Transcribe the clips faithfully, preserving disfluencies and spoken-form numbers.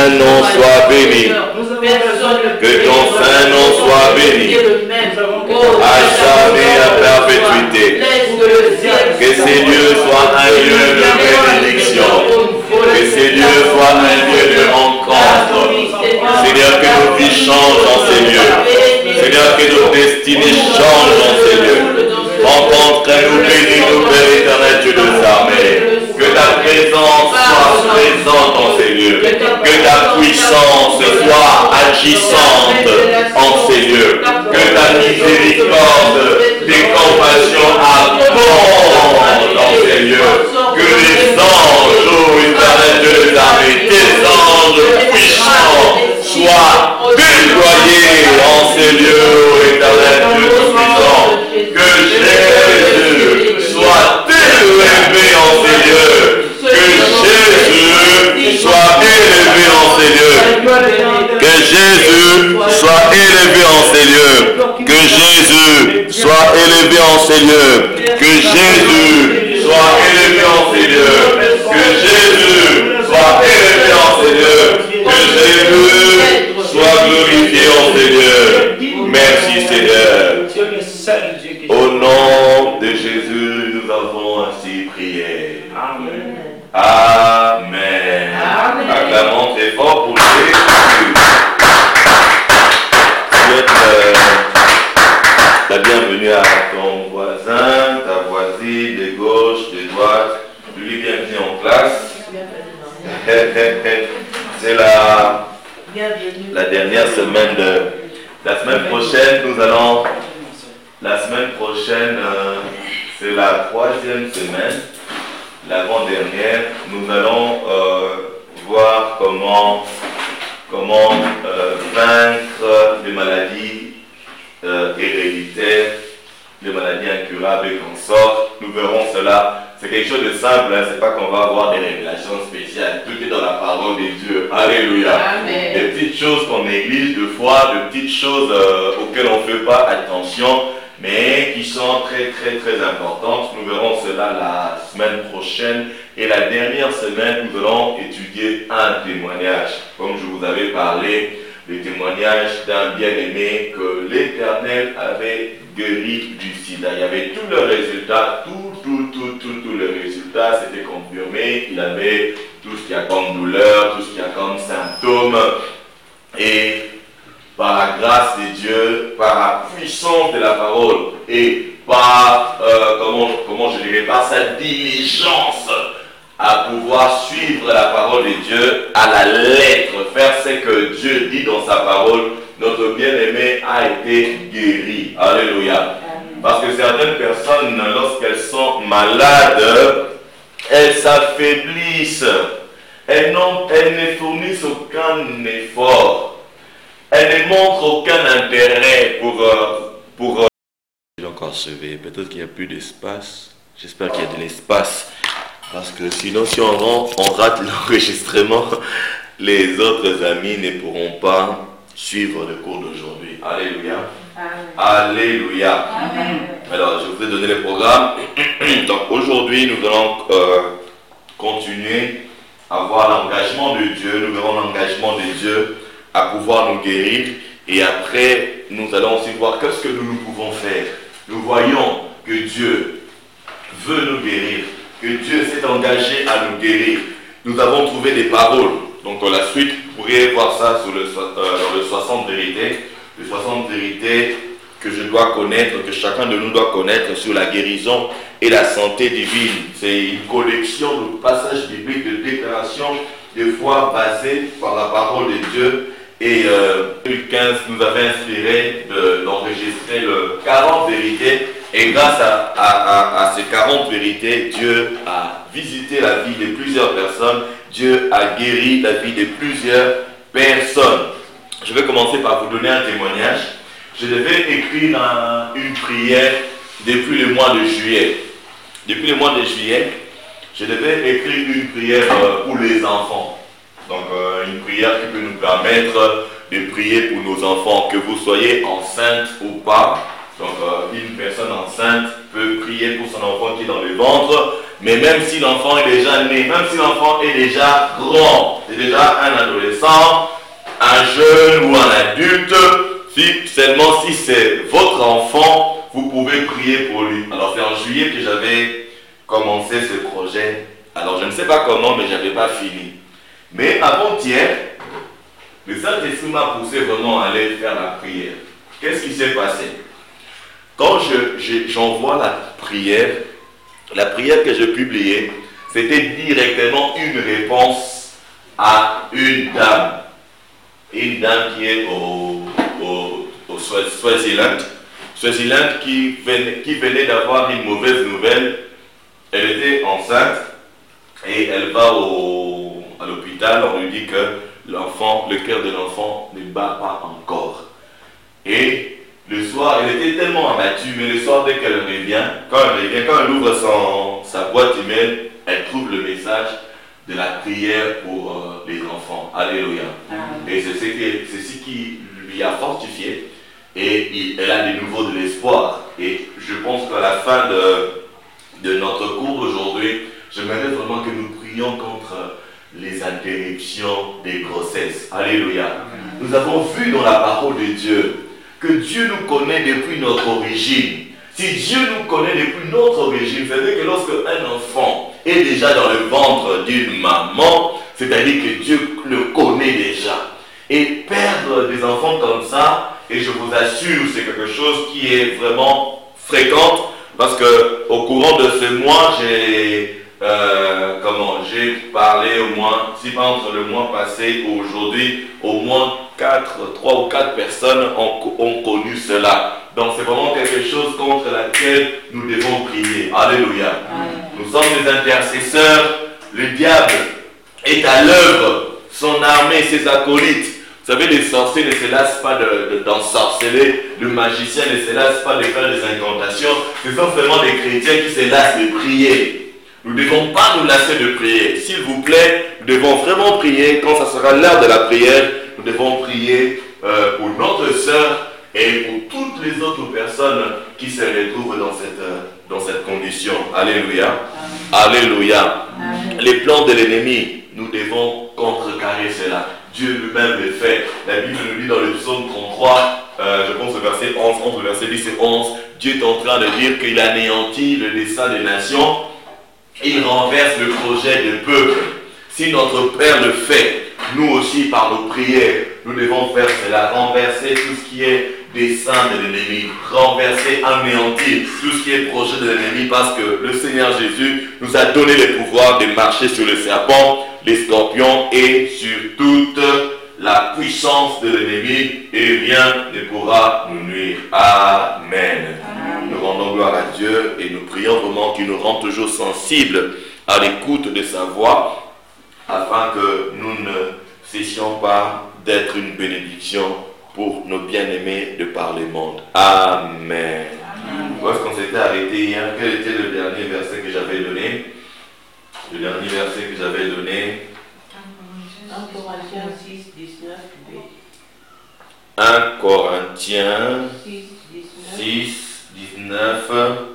saint nom soit béni. Que ton saint nom soit béni. À jamais, à perpétuité. Que ces lieux soient un lieu de bénédiction. Que ces lieux soient un lieu de rencontre. Seigneur, que nos vies changent dans ces lieux. Seigneur, que nos destinées changent dans ces lieux. Rencontre-nous, bénis-nous, Père éternel, Dieu des armées. Que ta présence soit présente dans ces lieux. Que ta puissance soit agissante en ces lieux. Que ta miséricorde, tes compassions abondent dans ces lieux. Que les anges, ô éternel Dieu des armées, tes anges puissants soient déployés en ces lieux, ô éternel Dieu tout-puissant. Que Jésus soit élevé en ces lieux. Que Jésus soit élevé en ces lieux. Que Jésus soit élevé en ces lieux. Que Jésus soit élevé en ces lieux. Que Jésus soit élevé en ces lieux. Que Jésus soit élevé en ces lieux. Que Jésus soit glorifié en ces lieux. Merci Seigneur. Au nom de Jésus, nous avons ainsi prié. Amen. Amen. Amen. Acclamons très fort pour Jésus. Souhaite euh, la bienvenue à ton voisin, ta voisine, de gauche, de droite. Lui, bienvenue en classe. C'est la, la dernière semaine de la semaine prochaine. Nous allons, la semaine prochaine, euh, c'est la troisième semaine, l'avant-dernière. Nous allons euh, voir comment, comment euh, vaincre les maladies euh, héréditaires, les maladies incurables et consorts. Nous verrons cela. C'est quelque chose de simple, hein? C'est pas qu'on va avoir des révélations spéciales. Tout est dans la parole de Dieu. Alléluia. Amen. Des petites choses qu'on néglige de fois, de petites choses euh, auxquelles on ne fait pas attention, mais qui sont très très très importantes. Nous verrons cela la semaine prochaine. Et la dernière semaine, nous allons étudier un témoignage. Comme je vous avais parlé, le témoignage d'un bien-aimé que l'Éternel avait guéri du sida. Il y avait tous les résultats, tout, tout, tout, tout, tous les résultats, c'était confirmé. Il avait tout ce qu'il y a comme douleur, tout ce qu'il y a comme symptômes. Et par la grâce de Dieu, par la puissance de la parole et par, euh, comment, comment je dirais, par sa diligence à pouvoir suivre la parole de Dieu à la lettre, faire ce que Dieu dit dans sa parole, notre bien-aimé a été guéri. Alléluia. Parce que certaines personnes, lorsqu'elles sont malades, elles s'affaiblissent. Elles, elles ne fournissent aucun effort. Elles ne montrent aucun intérêt pour... pour J'ai encore sauvé. Peut-être qu'il n'y a plus d'espace. J'espère qu'il y a de l'espace. Parce que sinon, si on, rend, on rate l'enregistrement, les autres amis ne pourront pas suivre le cours d'aujourd'hui. Alléluia. Amen. Alléluia. Amen. Alors, je vous ai donné le programme. Donc, aujourd'hui, nous allons euh, continuer à voir l'engagement de Dieu. Nous verrons l'engagement de Dieu à pouvoir nous guérir. Et après, nous allons aussi voir qu'est-ce que nous, nous pouvons faire. Nous voyons que Dieu veut nous guérir, que Dieu s'est engagé à nous guérir. Nous avons trouvé des paroles. Donc, à la suite, vous pourriez voir ça sur le, euh, dans le soixante vérités. Les soixante vérités que je dois connaître, que chacun de nous doit connaître sur la guérison et la santé divine. C'est une collection de passages bibliques, de déclarations, de foi basées par la parole de Dieu. Et euh, deux mille quinze nous avait inspiré de, d'enregistrer le quarante vérités. Et grâce à, à, à, à ces quarante vérités, Dieu a visité la vie de plusieurs personnes. Dieu a guéri la vie de plusieurs personnes. Je vais commencer par vous donner un témoignage. Je devais écrire un, une prière depuis le mois de juillet. Depuis le mois de juillet, je devais écrire une prière pour les enfants. Donc euh, une prière qui peut nous permettre de prier pour nos enfants, que vous soyez enceinte ou pas. Donc euh, une personne enceinte peut prier pour son enfant qui est dans le ventre, Mais même si l'enfant est déjà né, même si l'enfant est déjà grand, c'est déjà un adolescent, un jeune ou un adulte, si, seulement si c'est votre enfant, vous pouvez prier pour lui. Alors c'est en juillet que j'avais commencé ce projet. Alors je ne sais pas comment, mais je n'avais pas fini. Mais avant-hier, le Saint-Esprit m'a poussé vraiment à aller faire la prière. Qu'est-ce qui s'est passé? Quand je, je, j'envoie la prière, la prière que je publiais, c'était directement une réponse à une dame. Une dame qui est au, au, au Swaziland. Swaziland qui venait, qui venait d'avoir une mauvaise nouvelle. Elle était enceinte et elle va au, à l'hôpital. On lui dit que l'enfant, le cœur de l'enfant ne bat pas encore. Et le soir, elle était tellement abattue, mais le soir, dès qu'elle revient, quand elle revient, quand elle ouvre son, sa boîte email, elle trouve le message de la prière pour euh, les enfants. Alléluia. Ah. Et c'est ce, qui, c'est ce qui lui a fortifié. Et il, elle a de nouveau de l'espoir. Et je pense qu'à la fin de, de notre cours d'aujourd'hui, j'aimerais vraiment que nous prions contre les interruptions des grossesses. Alléluia. Ah. Nous avons vu dans la parole de Dieu que Dieu nous connaît depuis notre origine. Si Dieu nous connaît depuis notre origine, c'est-à-dire que lorsque un enfant est déjà dans le ventre d'une maman, c'est-à-dire que Dieu le connaît déjà. Et perdre des enfants comme ça, et je vous assure, c'est quelque chose qui est vraiment fréquent, parce que au courant de ce mois, j'ai euh, comment j'ai parlé au moins, si pas entre le mois passé et aujourd'hui, au moins quatre, trois ou quatre personnes ont, ont connu cela. Donc c'est vraiment quelque chose contre laquelle nous devons prier. Alléluia. Amen. Nous sommes des intercesseurs. Le diable est à l'œuvre. Son armée, ses acolytes. Vous savez, les sorciers ne se lassent pas de, de, d'ensorceler. Le magicien ne se lasse pas de faire des incantations. Ce sont seulement des chrétiens qui se lassent de prier. Nous ne devons pas nous lasser de prier. S'il vous plaît, nous devons vraiment prier. Quand ça sera l'heure de la prière, nous devons prier euh, pour notre sœur et pour toutes les autres personnes qui se retrouvent dans cette, euh, dans cette condition. Alléluia. Amen. Alléluia. Amen. Les plans de l'ennemi, nous devons contrecarrer cela. Dieu lui-même le fait. La Bible nous dit dans le psaume trente-trois, euh, je pense au verset onze, entre verset dix et onze, Dieu est en train de dire qu'il anéantit le dessein des nations. Il renverse le projet du peuple. Si notre Père le fait, nous aussi par nos prières, nous devons faire cela, renverser tout ce qui est dessein de l'ennemi, renverser, anéantir tout ce qui est projet de l'ennemi, parce que le Seigneur Jésus nous a donné le pouvoir de marcher sur les serpents, les scorpions et sur toute la puissance de l'ennemi, et rien ne pourra nous nuire. Amen. Amen. Nous rendons gloire à Dieu et nous prions vraiment qu'il nous rende toujours sensibles à l'écoute de sa voix, afin que nous ne cessions pas d'être une bénédiction pour nos bien-aimés de par le monde. Amen. Où est-ce qu'on s'était arrêté hier? Quel était le dernier verset que j'avais donné? Le dernier verset que j'avais donné. un Corinthiens six, dix-neuf b. un Corinthiens six, dix-neuf,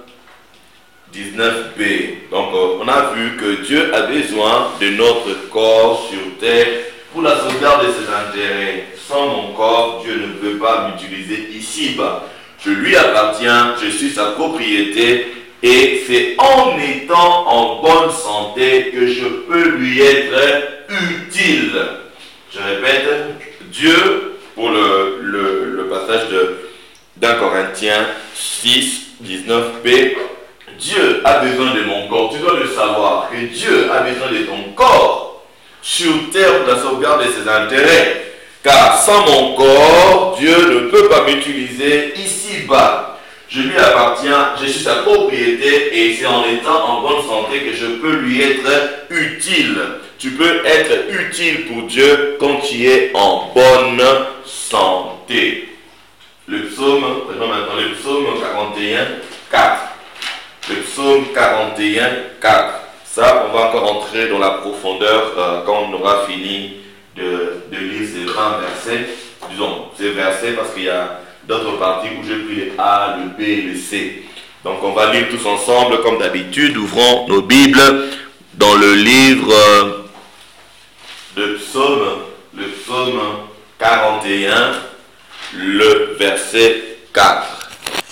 dix-neuf b. Donc on a vu que Dieu a besoin de notre corps sur terre pour la sauvegarde de ses intérêts. Sans mon corps, Dieu ne peut pas m'utiliser ici-bas. Je lui appartiens, je suis sa propriété, et c'est en étant en bonne santé que je peux lui être utile. Je répète, Dieu, pour le, le, le passage de d'un Corinthiens six, dix-neuf b, Dieu a besoin de mon corps. Tu dois le savoir, que Dieu a besoin de ton corps sur terre pour la sauvegarde de ses intérêts. Car sans mon corps, Dieu ne peut pas m'utiliser ici-bas. Je lui appartiens, je suis sa propriété, et c'est en étant en bonne santé que je peux lui être utile. Tu peux être utile pour Dieu quand tu es en bonne santé. Le psaume, prenons maintenant le psaume quarante et un, quatre. Le psaume quarante et un, quatre. Ça, on va encore entrer dans la profondeur euh, quand on aura fini de, de lire ces vingt versets. Disons, ces versets parce qu'il y a d'autres parties où j'ai pris le A, le B et le C. Donc on va lire tous ensemble comme d'habitude. Ouvrons nos Bibles dans le livre de Psaume, le Psaume quarante et un, le verset quatre.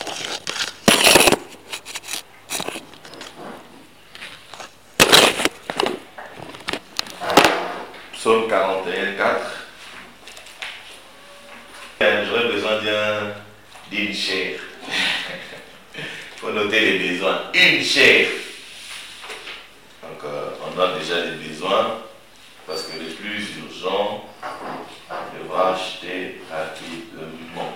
Psaume quarante et un, quatre. J'aurais besoin d'un, d'une chair. Il faut noter les besoins. Une chair. Donc, euh, on a déjà les besoins, parce que les plus urgents devra acheter rapidement.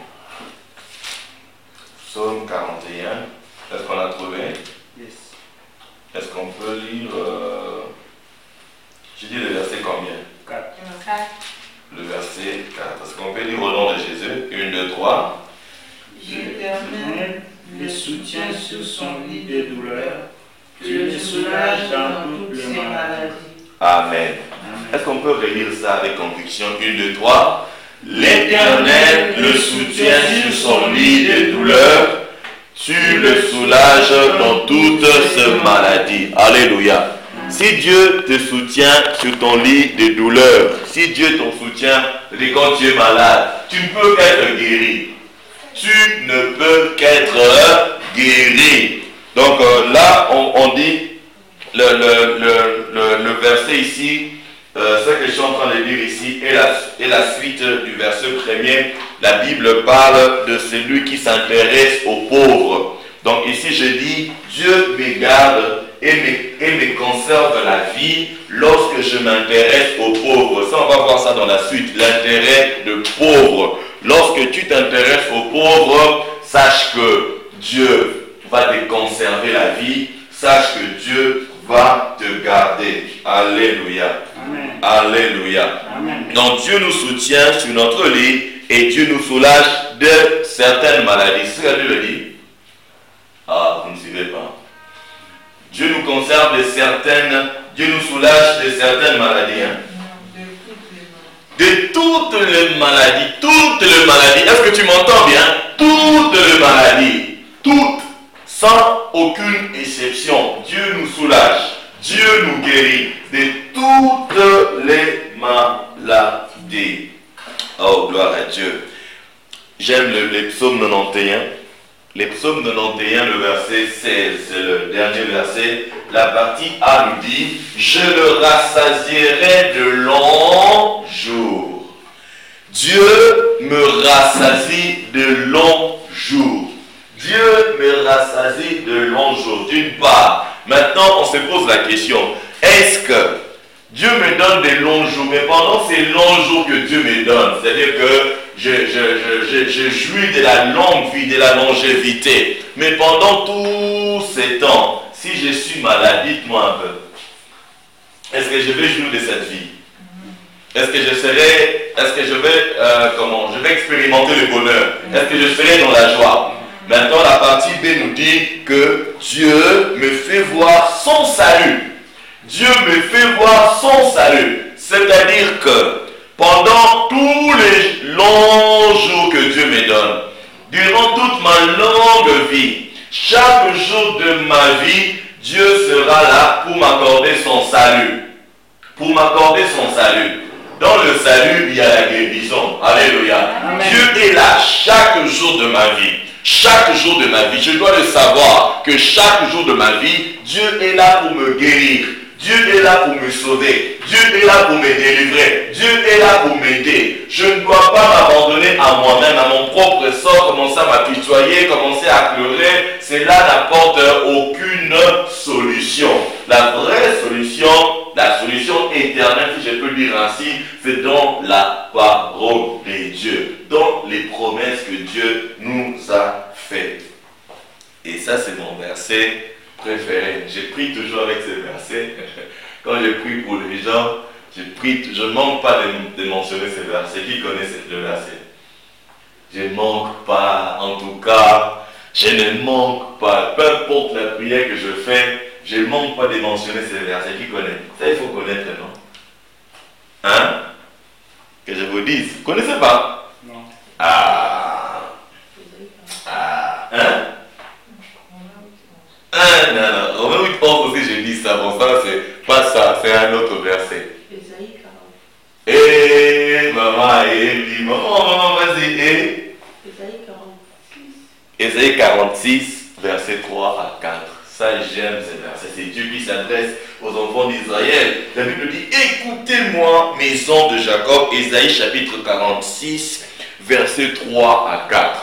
Psaume quarante et un. Est-ce qu'on a trouvé? Yes. Est-ce qu'on peut lire euh... Je dis le verset combien? quatre. Le verset quatre. Est-ce qu'on peut lire au nom de Jésus? un, deux, trois. L'Éternel le soutient sur son lit de douleur. Tu le soulages dans toutes les maladies. Amen. Amen. Est-ce qu'on peut relire ça avec conviction? un, deux, trois. L'Éternel le soutient sur son lit de douleur. Tu le soulages dans toutes ces maladies. Alléluia. Si Dieu te soutient sur ton lit de douleur, si Dieu te soutient quand tu es malade, tu ne peux qu'être guéri. Tu ne peux qu'être guéri. Donc euh, là, on, on dit, le, le, le, le, le verset ici, euh, ce que je suis en train de lire ici, est la, est la suite du verset premier. La Bible parle de celui qui s'intéresse aux pauvres. Donc ici, je dis, Dieu me garde et me, et me conserve la vie lorsque je m'intéresse aux pauvres. Ça, on va voir ça dans la suite, l'intérêt de pauvres. Lorsque tu t'intéresses aux pauvres, sache que Dieu va te conserver la vie, sache que Dieu va te garder. Alléluia. Amen. Alléluia. Amen. Donc Dieu nous soutient sur notre lit et Dieu nous soulage de certaines maladies. C'est ce que Dieu le dit. Ah, vous ne suivez pas. Dieu nous conserve de certaines, Dieu nous soulage de certaines maladies. Hein? De toutes les maladies, toutes les maladies. Est-ce que tu m'entends bien? Toutes les maladies, toutes, sans aucune exception. Dieu nous soulage, Dieu nous guérit de toutes les maladies. Oh, gloire à Dieu. J'aime le, les psaumes quatre-vingt-onze. Les psaumes quatre-vingt-onze, le verset seize, c'est le dernier verset. La partie A nous dit, je le rassasierai de longs jours. Dieu me rassasie de longs jours. Dieu me rassasie de longs jours. D'une part, maintenant on se pose la question, est-ce que Dieu me donne des longs jours, mais pendant ces longs jours que Dieu me donne, c'est-à-dire que je, je, je, je, je jouis de la longue vie, de la longévité, mais pendant tous ces temps, si je suis malade, dites-moi un peu, est-ce que je vais jouir de cette vie? Est-ce que je serai, est-ce que je vais, euh, comment, je vais expérimenter le bonheur? Est-ce que je serai dans la joie? Maintenant, la partie B nous dit que Dieu me fait voir son salut. Dieu me fait voir son salut. C'est-à-dire que pendant tous les longs jours que Dieu me donne, durant toute ma longue vie, chaque jour de ma vie, Dieu sera là pour m'accorder son salut. Pour m'accorder son salut. Dans le salut, il y a la guérison. Alléluia. Amen. Dieu est là chaque jour de ma vie. Chaque jour de ma vie. Je dois le savoir que chaque jour de ma vie, Dieu est là pour me guérir. Dieu est là pour me sauver. Dieu est là pour me délivrer. Dieu est là pour m'aider. Je ne dois pas m'abandonner à moi-même, à mon propre sort, commencer à m'apitoyer, commencer à pleurer. Cela n'apporte aucune solution. La vraie solution, la solution éternelle, si je peux dire ainsi, c'est dans la parole de Dieu, dans les promesses que Dieu nous a faites. Et ça, c'est mon verset préféré. Je prie toujours avec ces versets. Quand je prie pour les gens, je prie, je ne manque pas de, de mentionner ces versets. Qui connaît le verset? Je ne manque pas, en tout cas, je ne manque pas. Peu importe la prière que je fais, je ne manque pas de mentionner ces versets. Qui connaît? Ça, il faut connaître, non? Hein? Que je vous dise. Vous ne connaissez pas? Non. Ah. Ah. Hein? bon, ça, c'est pas ça, c'est un autre verset. Ésaïe quarante. Eh, maman, eh, maman, maman, vas-y, eh. Ésaïe quarante-six. Ésaïe quarante-six, verset trois à quatre. Ça, j'aime ces versets. C'est Dieu qui s'adresse aux enfants d'Israël. La Bible dit, écoutez-moi, maison de Jacob. Ésaïe chapitre quarante-six, verset trois à quatre.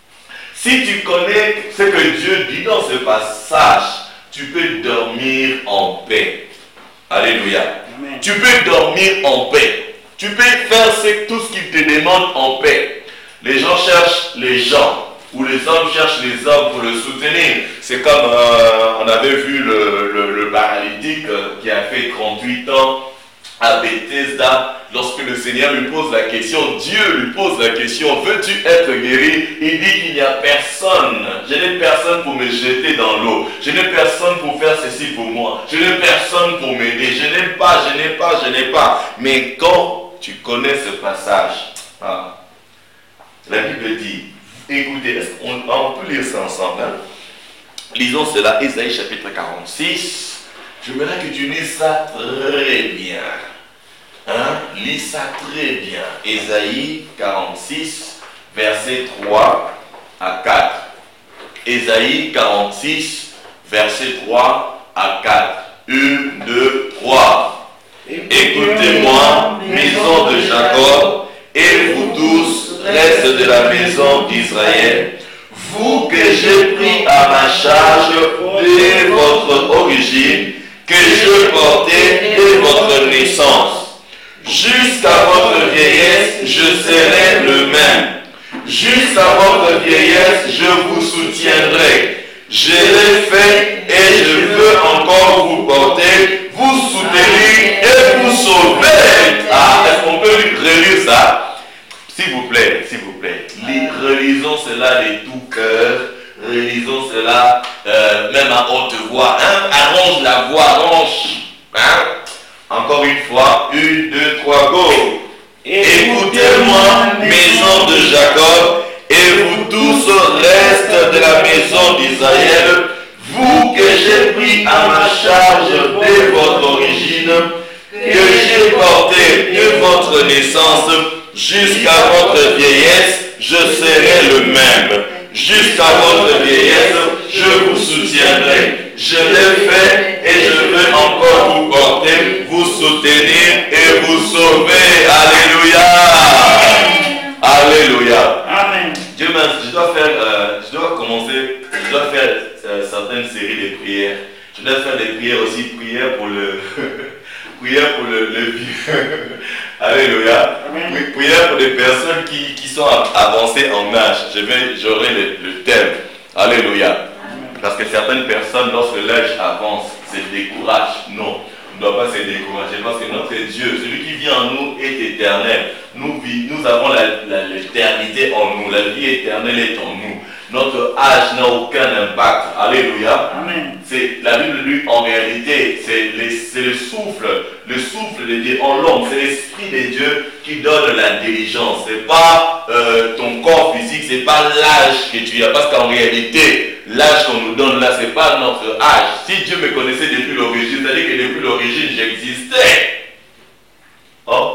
Si tu connais ce que Dieu dit dans ce passage, tu peux dormir en paix. Alléluia. Amen. Tu peux dormir en paix. Tu peux faire tout ce qu'il te demande en paix. Les gens cherchent les gens, ou les hommes cherchent les hommes pour le soutenir. C'est comme euh, on avait vu le, le, le paralytique euh, qui a fait trente-huit ans à Bethesda. Lorsque le Seigneur lui pose la question, Dieu lui pose la question, veux-tu être guéri? Il dit qu'il n'y a personne. Je n'ai personne pour me jeter dans l'eau. Je n'ai personne pour faire ceci pour moi. Je n'ai personne pour m'aider. Je n'ai pas, je n'ai pas, je n'ai pas. Mais quand tu connais ce passage, ah, la Bible dit, écoutez, on, on peut lire ça ensemble. Hein? Lisons cela, Ésaïe chapitre quarante-six. Je voudrais que tu lises ça très bien. Hein? Lis ça très bien. Ésaïe quarante-six, versets trois à quatre. Ésaïe quarante-six, versets trois à quatre. un, deux, trois. Écoutez-moi, maison de Jacob, et vous tous, reste de la maison d'Israël, vous que j'ai pris à ma charge dès votre origine, que je portais dès votre naissance. Jusqu'à votre vieillesse, je serai le même. Jusqu'à votre vieillesse, je vous soutiendrai. Je l'ai fait et je veux encore vous porter, vous soutenir et vous sauver. Ah, est-ce qu'on peut relire ça? S'il vous plaît, s'il vous plaît. Relisons cela de tout cœur. Relisons cela euh, même à haute voix. Hein? Arrange la voix, arrange. Hein? Encore une fois, une, deux, trois, go. Écoutez-moi, maison de Jacob, et vous tous, reste de la maison d'Israël, vous que j'ai pris à ma charge dès votre origine, que j'ai porté de votre naissance jusqu'à votre vieillesse, je serai le même. Jusqu'à votre vieillesse, je vous soutiendrai. Je l'ai fait et je veux encore vous porter, vous soutenir et vous sauver. Alléluia. Alléluia. Amen. Dieu merci. Je dois faire, euh, je dois commencer, je dois faire euh, certaines séries de prières. Je dois faire des prières aussi, prières pour le, prières pour le, le vieux. Alléluia. Amen. Prières pour des personnes qui, qui sont avancées en âge. Je vais, j'aurai le, le thème. Alléluia. Parce que certaines personnes, lorsque l'âge avance, se découragent. Non, on ne doit pas se décourager parce que notre Dieu, celui qui vit en nous, est éternel. Nous, nous avons l'éternité en nous. La vie éternelle est en nous. Notre âge n'a aucun impact. Alléluia. Amen. C'est, la Bible dit en réalité, c'est, les, c'est le souffle, le souffle de Dieu en l'homme. C'est l'Esprit de Dieu qui donne l'intelligence. Ce n'est pas euh, ton corps physique, ce n'est pas l'âge que tu as. Parce qu'en réalité, l'âge qu'on nous donne là, ce n'est pas notre âge. Si Dieu me connaissait depuis l'origine, c'est-à-dire que depuis l'origine, j'existais. Oh.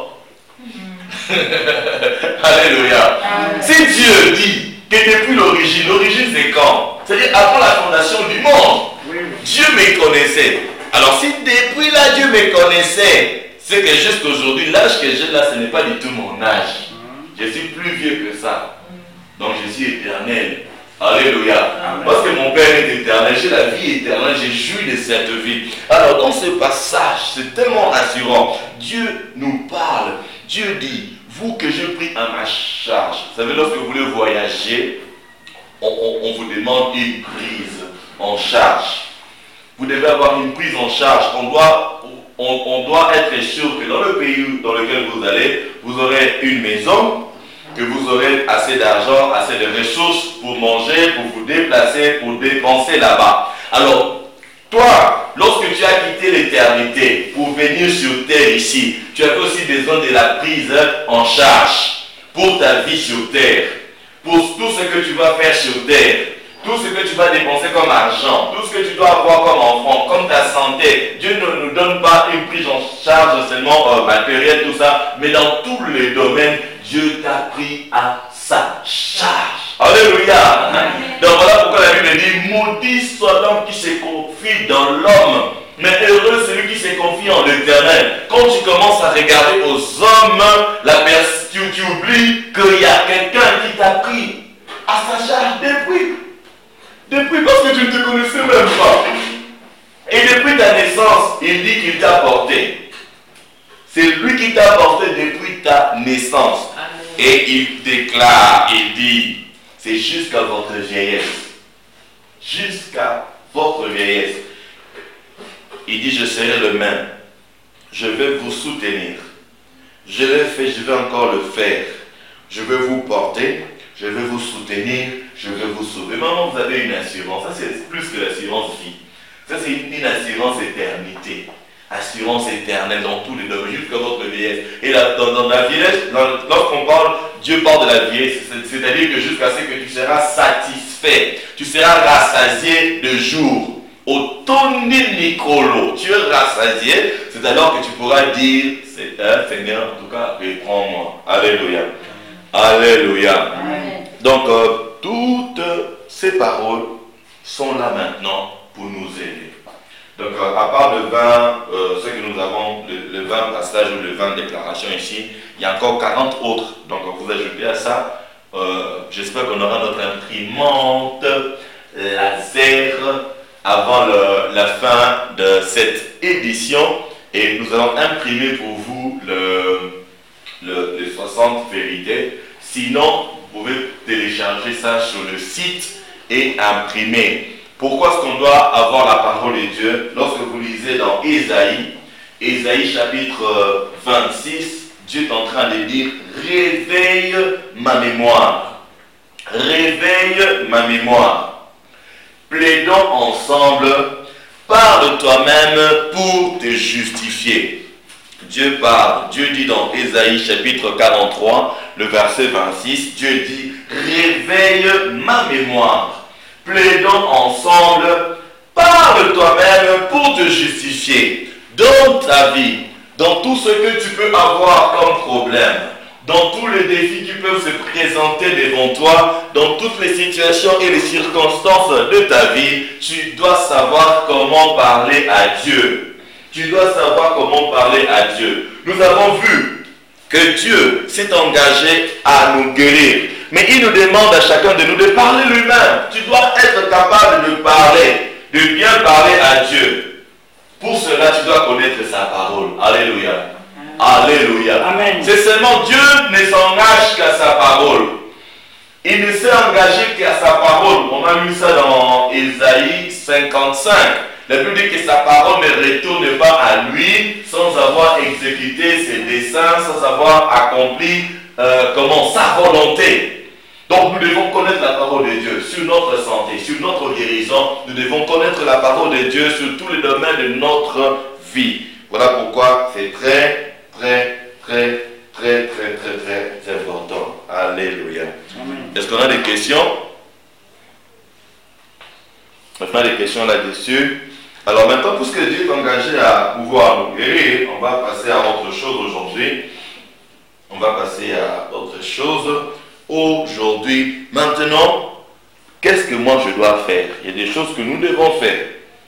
Alléluia. Amen. Si Dieu dit que depuis l'origine, l'origine c'est quand? C'est-à-dire avant la fondation du monde. Oui. Dieu me connaissait. Alors si depuis là Dieu me connaissait, c'est que jusqu'aujourd'hui, l'âge que j'ai là, ce n'est pas du tout mon âge. Je suis plus vieux que ça. Donc je suis éternel. Alléluia. Amen. Parce que mon Père est éternel, j'ai la vie éternelle, j'ai joui de cette vie. Alors dans ce passage, c'est tellement rassurant. Dieu nous parle. Dieu dit, vous que j'ai pris à ma charge. Vous savez, lorsque vous voulez voyager, on, on, on vous demande une prise en charge. Vous devez avoir une prise en charge. On doit, on, on doit être sûr que dans le pays dans lequel vous allez, vous aurez une maison, que vous aurez assez d'argent, assez de ressources pour manger, pour vous déplacer, pour dépenser là-bas. Alors, toi, lorsque tu as quitté l'éternité pour venir sur terre ici, tu as aussi besoin de la prise en charge pour ta vie sur terre, pour tout ce que tu vas faire sur terre. tout ce que tu vas dépenser comme argent, tout ce que tu dois avoir comme enfant, comme ta santé. Dieu ne nous donne pas une prise en charge seulement euh, matérielle, tout ça, mais dans tous les domaines, Dieu t'a pris à sa charge. Alléluia. Donc voilà pourquoi la Bible dit, maudit soit l'homme qui se confie dans l'homme, mais heureux celui qui se confie en l'Éternel. Quand tu commences à regarder aux hommes, la pers- tu, tu oublies qu'il y a quelqu'un qui t'a pris à sa charge depuis. Depuis, parce que tu ne te connaissais même pas. Et depuis ta naissance, il dit qu'il t'a porté. C'est lui qui t'a porté depuis ta naissance. Et il déclare, il dit, c'est jusqu'à votre vieillesse. Jusqu'à votre vieillesse. Il dit, je serai le même. Je vais vous soutenir. Je l'ai fait, je vais encore le faire. Je vais vous porter, je vais vous soutenir, je vais vous sauver. Maman, vous avez une assurance. Ça, c'est plus que l'assurance vie. Ça, c'est une, une assurance éternité. Assurance éternelle dans tous les domaines, jusqu'à votre vieillesse. Et là, dans, dans la vieillesse, dans, lorsqu'on parle, Dieu parle de la vieillesse, c'est-à-dire que jusqu'à ce que tu seras satisfait, tu seras rassasié de jour. Au Tony Nicolo, tu es rassasié, c'est alors que tu pourras dire, c'est un Seigneur, en tout cas, reprends-moi. Alléluia. Alléluia. Amen. Donc, euh, toutes ces paroles sont là maintenant pour nous aider. Donc, euh, à part le vingt, euh, ce que nous avons, le, le vingt passages ou le vingt déclarations ici, il y a encore quarante autres. Donc, vous ajoutez à ça, euh, j'espère qu'on aura notre imprimante laser avant le, la fin de cette édition. Et nous allons imprimer pour vous le, le, les soixante vérités. Sinon, vous pouvez télécharger ça sur le site et imprimer. Pourquoi est-ce qu'on doit avoir la parole de Dieu? Lorsque vous lisez dans Ésaïe, Ésaïe chapitre vingt-six, Dieu est en train de dire « Réveille ma mémoire, réveille ma mémoire, plaidons ensemble, parle toi-même pour te justifier. » Dieu parle, Dieu dit dans Ésaïe chapitre quarante-trois, le verset vingt-six, Dieu dit « Réveille ma mémoire. Plaidons ensemble, parle toi-même pour te justifier dans ta vie, dans tout ce que tu peux avoir comme problème, dans tous les défis qui peuvent se présenter devant toi, dans toutes les situations et les circonstances de ta vie, tu dois savoir comment parler à Dieu. Tu dois savoir comment parler à Dieu. Nous avons vu que Dieu s'est engagé à nous guérir. Mais il nous demande à chacun de nous de parler lui-même. Tu dois être capable de parler, de bien parler à Dieu. Pour cela, tu dois connaître sa parole. Alléluia. Alléluia. Amen. C'est seulement Dieu ne s'engage qu'à sa parole. Il ne s'est engagé qu'à sa parole. On a lu ça dans Ésaïe cinquante-cinq. La Bible dit que sa parole ne retourne pas à lui sans avoir exécuté ses desseins, sans avoir accompli euh, comment, sa volonté. Donc nous devons connaître la parole de Dieu sur notre santé, sur notre guérison. Nous devons connaître la parole de Dieu sur tous les domaines de notre vie. Voilà pourquoi c'est très, très, très, très, très, très, très important. Alléluia. Est-ce qu'on a des questions? Maintenant des questions là-dessus. Alors maintenant, puisque Dieu est engagé à pouvoir nous guérir, on va passer à autre chose aujourd'hui. On va passer à autre chose. Aujourd'hui, maintenant, qu'est-ce que moi je dois faire? Il y a des choses que nous devons faire.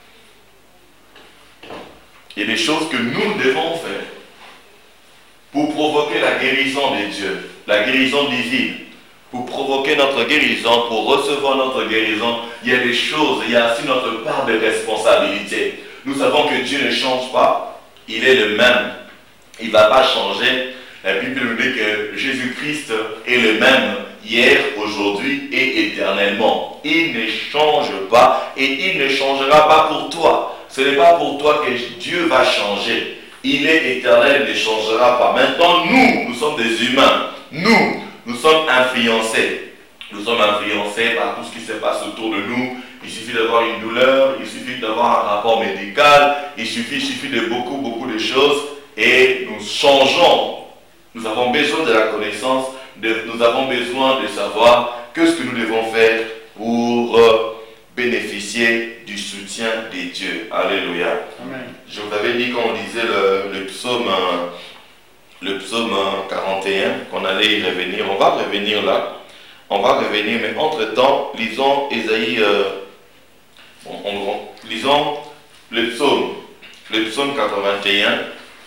Il y a des choses que nous devons faire pour provoquer la guérison de Dieu, la guérison divine. Pour provoquer notre guérison, pour recevoir notre guérison, il y a des choses, il y a aussi notre part de responsabilité. Nous savons que Dieu ne change pas, il est le même, il ne va pas changer. La Bible nous dit que Jésus-Christ est le même hier, aujourd'hui et éternellement. Il ne change pas et il ne changera pas pour toi. Ce n'est pas pour toi que Dieu va changer. Il est éternel, il ne changera pas. Maintenant, nous, nous sommes des humains. Nous, nous sommes influencés. Nous sommes influencés par tout ce qui se passe autour de nous. Il suffit d'avoir une douleur, il suffit d'avoir un rapport médical, il suffit, il suffit de beaucoup, beaucoup de choses et nous changeons. Nous avons besoin de la connaissance, de, nous avons besoin de savoir que ce que nous devons faire pour euh, bénéficier du soutien de Dieu. Alléluia. Amen. Je vous avais dit quand on lisait le, le psaume, euh, le psaume quarante et un, qu'on allait y revenir. On va revenir là. On va revenir, mais entre-temps, lisons Ésaïe, euh, on, on, lisons le psaume, le psaume quatre-vingt et un,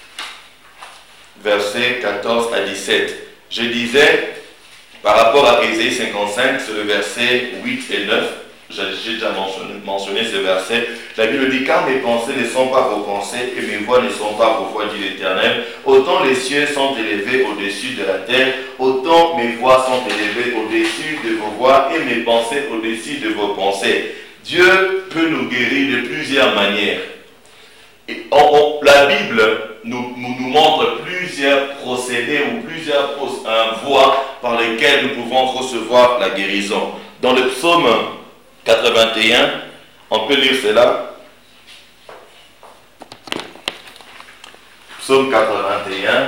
versets quatorze à dix-sept. Je disais, par rapport à Ésaïe cinquante-cinq, c'est le verset huit et neuf, j'ai déjà mentionné, mentionné ce verset. La Bible dit, car mes pensées ne sont pas vos pensées et mes voix ne sont pas vos voix, dit l'Éternel. Autant les cieux sont élevés au-dessus de la terre, autant mes voix sont élevées au-dessus de vos voix et mes pensées au-dessus de vos pensées. Dieu peut nous guérir de plusieurs manières. Et on, on, la Bible nous, nous, nous montre plusieurs procédés ou plusieurs euh, voies par lesquelles nous pouvons recevoir la guérison. Dans le psaume quatre-vingt et un, on peut lire cela. Psaume quatre-vingt et un,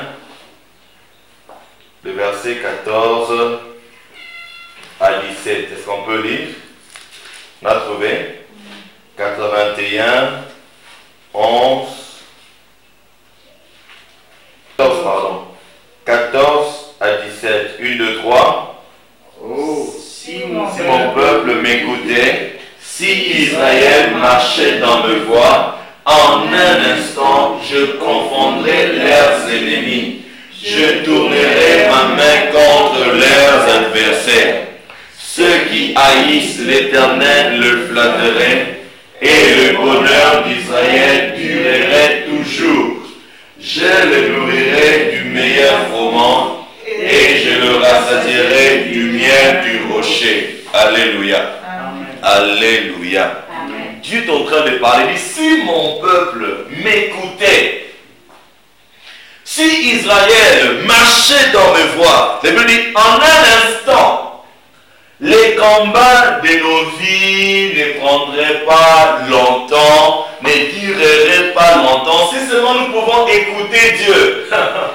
le verset quatorze à dix-sept. Est-ce qu'on peut lire? On a trouvé? quatre-vingt et un, onze, quatorze, pardon. quatorze à dix-sept. un, deux, trois. Oh, si mon, si mon peuple m'écoutait, si Israël marchait dans mes voies, en un instant je confondrais leurs ennemis. Je tournerai ma main contre leurs adversaires. Ceux qui haïssent l'Éternel le flatteraient, et le bonheur d'Israël durerait toujours. Je le nourrirai du meilleur froment, et je le rassasierai du miel du rocher. Alléluia. Amen. Alléluia. Amen. Dieu est en train de parler. Il dit, si mon peuple m'écoutait, si Israël marchait dans mes voies, ça veut dire en un instant, les combats de nos vies ne prendraient pas longtemps, ne dureraient pas longtemps, si seulement nous pouvons écouter Dieu.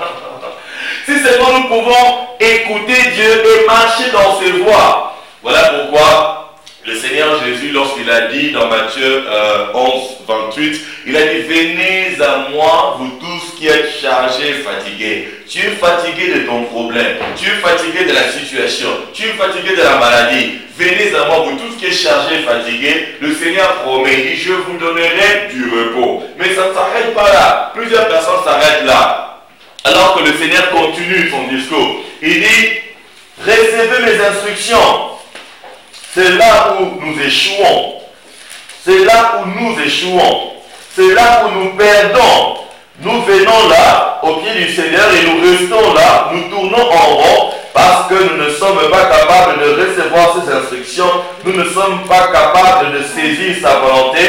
Si seulement nous pouvons écouter Dieu et marcher dans ses voies. Voilà pourquoi le Seigneur Jésus, lorsqu'il a dit dans Matthieu euh, onze, vingt-huit, il a dit, venez à moi, vous tous qui êtes chargés et fatigués. Tu es fatigué de ton problème, tu es fatigué de la situation, tu es fatigué de la maladie. Venez à moi, vous tous qui êtes chargés et fatigués. Le Seigneur promet, il dit, je vous donnerai du repos. Mais ça ne s'arrête pas là. Plusieurs personnes s'arrêtent là. Alors que le Seigneur continue son discours. Il dit, recevez mes instructions. C'est là où nous échouons. C'est là où nous échouons. C'est là où nous perdons. Nous venons là, au pied du Seigneur, et nous restons là, nous tournons en rond, parce que nous ne sommes pas capables de recevoir ces instructions, nous ne sommes pas capables de saisir sa volonté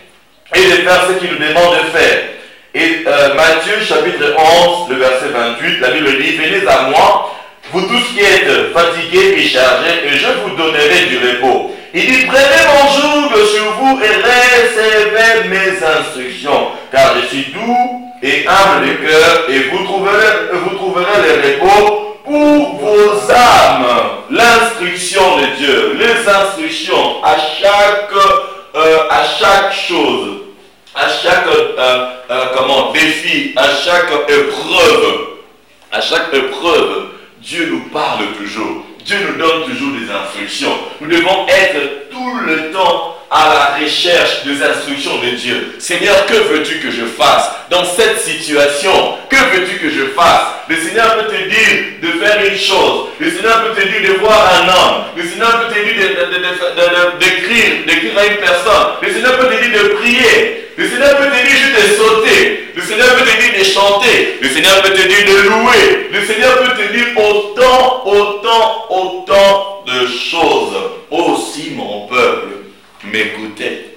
et de faire ce qu'il nous demande de faire. Et euh, Matthieu chapitre onze, le verset vingt-huit, la Bible dit, venez à moi, vous tous qui êtes fatigués et chargés, et je vous donnerai du repos. Il dit, prenez mon joug sur vous et recevez mes instructions, car je suis doux et humble de cœur, et vous trouverez, vous trouverez le repos pour vos âmes. L'instruction de Dieu, les instructions à chaque, euh, à chaque chose, à chaque euh, euh, comment, défi, à chaque épreuve, à chaque épreuve, Dieu nous parle toujours. Dieu nous donne toujours des instructions. Nous devons être tout le temps à la recherche des instructions de Dieu. Seigneur, que veux-tu que je fasse dans cette situation? Que veux-tu que je fasse? Le Seigneur peut te dire de faire une chose. Le Seigneur peut te dire de voir un homme. Le Seigneur peut te dire d'écrire de, de, de, de, d'écrire à une personne. Le Seigneur peut te dire de prier. Le Seigneur peut te dire juste de sauter. Le Seigneur peut te dire de chanter. Le Seigneur peut te dire de louer. Le Seigneur peut te dire autant, autant, autant de choses. Aussi mon peuple m'écoutez.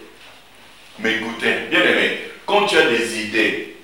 M'écoutez. Bien aimé, quand tu as des idées,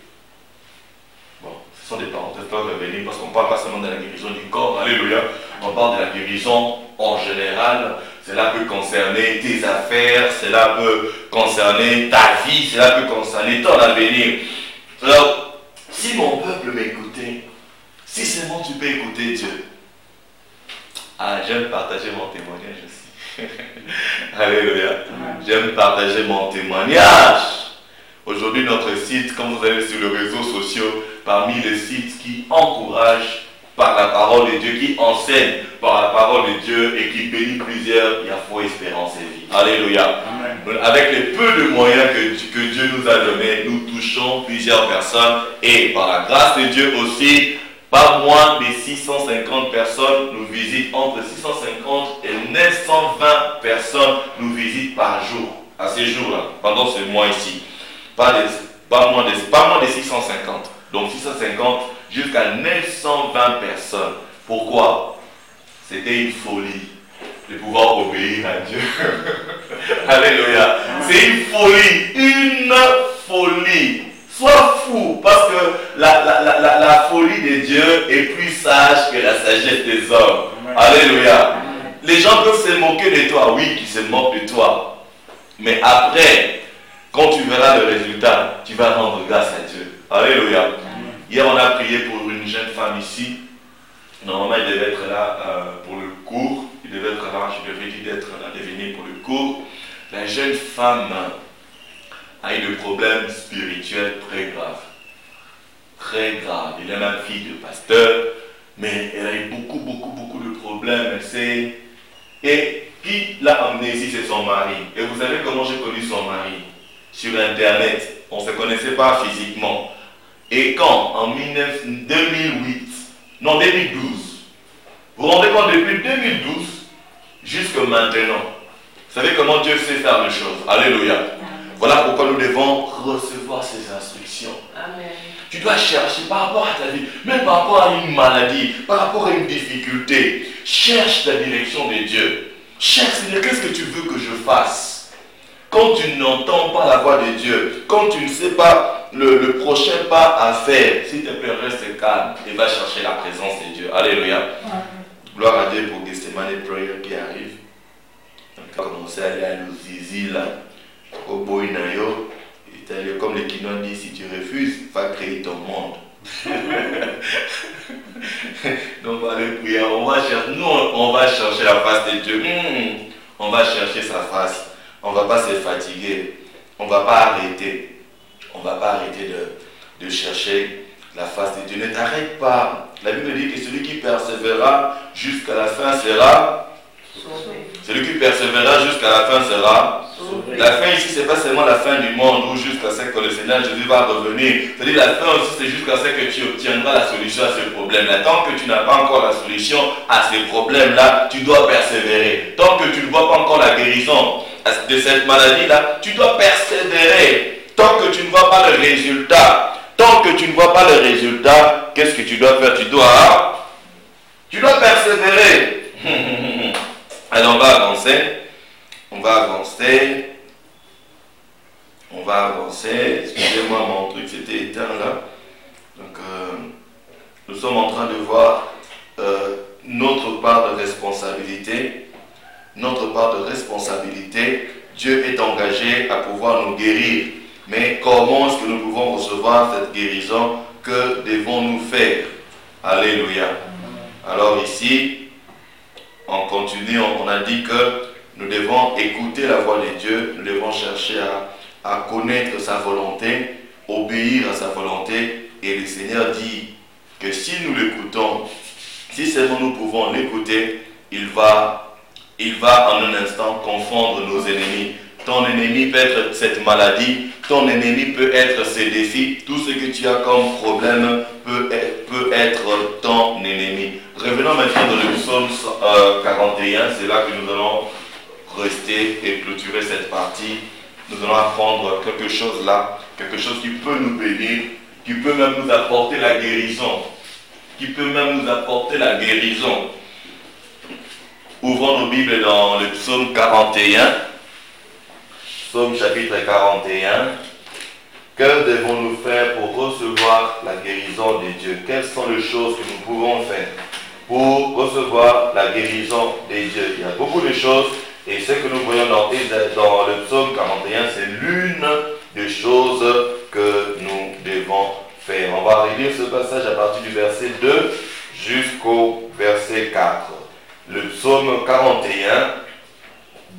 bon, ce sont des parenthèses pour revenir parce qu'on ne parle pas seulement de la guérison du corps, alléluia, on parle de la guérison en général. Cela peut concerner tes affaires, cela peut concerner ta vie, cela peut concerner ton avenir. Alors, si mon peuple m'écoutait, si seulement tu peux écouter Dieu. Ah, j'aime partager mon témoignage aussi. Alléluia. J'aime partager mon témoignage. Aujourd'hui, notre site, comme vous allez sur les réseaux sociaux, parmi les sites qui encouragent par la parole de Dieu, qui enseignent par la parole de Dieu et qui bénit plusieurs, il y a Foi, Espérance et Vie. Alléluia. Amen. Avec les peu de moyens que, que Dieu nous a donnés, nous touchons plusieurs personnes et par la grâce de Dieu aussi, pas moins de six cent cinquante personnes nous visitent, entre six cent cinquante et neuf cent vingt personnes nous visitent par jour, à ces jours-là, pendant ce mois ici. Pas, de, pas, moins de, pas moins de six cent cinquante. Donc six cent cinquante jusqu'à neuf cent vingt personnes. Pourquoi? C'était une folie de pouvoir obéir à Dieu. Alléluia. C'est une folie, une folie. Sois fou, parce que la, la, la, la, la folie de Dieu est plus sage que la sagesse des hommes. Amen. Alléluia. Amen. Les gens peuvent se moquer de toi, oui, qui se moquent de toi. Mais après, quand tu verras le résultat, tu vas rendre grâce à Dieu. Alléluia. Amen. Hier, on a prié pour une jeune femme ici. Normalement, elle devait être là euh, pour le cours. Il devait être là, je devais dire d'être là, de venir pour le cours. La jeune femme a eu des problèmes spirituels très graves. Très graves. Elle est même fille de pasteur, mais elle a eu beaucoup, beaucoup, beaucoup de problèmes. Elle sait. Et qui l'a amenée ici, c'est son mari. Et vous savez comment j'ai connu son mari? Sur Internet. On ne se connaissait pas physiquement. Et quand? En deux mille huit. Non, deux mille douze. Vous vous rendez compte, depuis deux mille douze jusqu'à maintenant. Vous savez comment Dieu sait faire les choses. Alléluia. Voilà pourquoi nous devons recevoir ces instructions. Amen. Tu dois chercher par rapport à ta vie, même par rapport à une maladie, par rapport à une difficulté. Cherche la direction de Dieu. Cherche, Seigneur, qu'est-ce que tu veux que je fasse? Quand tu n'entends pas la voix de Dieu, quand tu ne sais pas le, le prochain pas à faire, s'il te plaît, reste calme et va chercher la présence de Dieu. Alléluia. Amen. Gloire à Dieu pour Gethsemane Prayer qui arrive. On va commencer à aller à l'Uzizi là. Au Boinayo, comme les Kinois disent, si tu refuses, va créer ton monde. Donc on va aller prier, on va chercher, nous on va chercher la face de Dieu. Mmh, on va chercher sa face. On ne va pas se fatiguer. On ne va pas arrêter. On ne va pas arrêter de, de chercher la face de Dieu. Ne t'arrête pas. La Bible dit que celui qui persévérera jusqu'à la fin sera sauvé. Celui qui persévérera jusqu'à la fin sera sauvé. La fin ici, ce n'est pas seulement la fin du monde ou jusqu'à ce que le Seigneur Jésus va revenir. C'est-à-dire la fin aussi, c'est jusqu'à ce que tu obtiendras la solution à ce problème-là. Tant que tu n'as pas encore la solution à ces problèmes-là, tu dois persévérer. Tant que tu ne vois pas encore la guérison de cette maladie-là, tu dois persévérer. Tant que tu ne vois pas le résultat, tant que tu ne vois pas le résultat, qu'est-ce que tu dois faire? Tu dois, tu dois persévérer. Alors on va avancer. On va avancer. On va avancer. Excusez-moi, mon truc s'était éteint là. Donc, euh, nous sommes en train de voir euh, notre part de responsabilité. Notre part de responsabilité. Dieu est engagé à pouvoir nous guérir. Mais comment est-ce que nous pouvons recevoir cette guérison? Que devons-nous faire? Alléluia. Alors ici, on continue, on a dit que nous devons écouter la voix de Dieu, nous devons chercher à, à connaître sa volonté, obéir à sa volonté. Et le Seigneur dit que si nous l'écoutons, si seulement nous pouvons l'écouter, il va, il va en un instant confondre nos ennemis. Ton ennemi peut être cette maladie, ton ennemi peut être ces défis, tout ce que tu as comme problème peut être, peut être ton ennemi. Revenons maintenant dans le psaume euh, quarante et un, c'est là que nous allons rester et clôturer cette partie. Nous allons apprendre quelque chose là, quelque chose qui peut nous bénir, qui peut même nous apporter la guérison, qui peut même nous apporter la guérison. Ouvrons nos Bibles dans le psaume quarante et un. Psaume chapitre quarante et un. Que devons-nous faire pour recevoir la guérison de Dieu? Quelles sont les choses que nous pouvons faire pour recevoir la guérison de Dieu? Il y a beaucoup de choses et ce que nous voyons dans, dans le psaume quarante et un, c'est l'une des choses que nous devons faire. On va relire ce passage à partir du verset deux jusqu'au verset quatre. Le psaume quarante et un,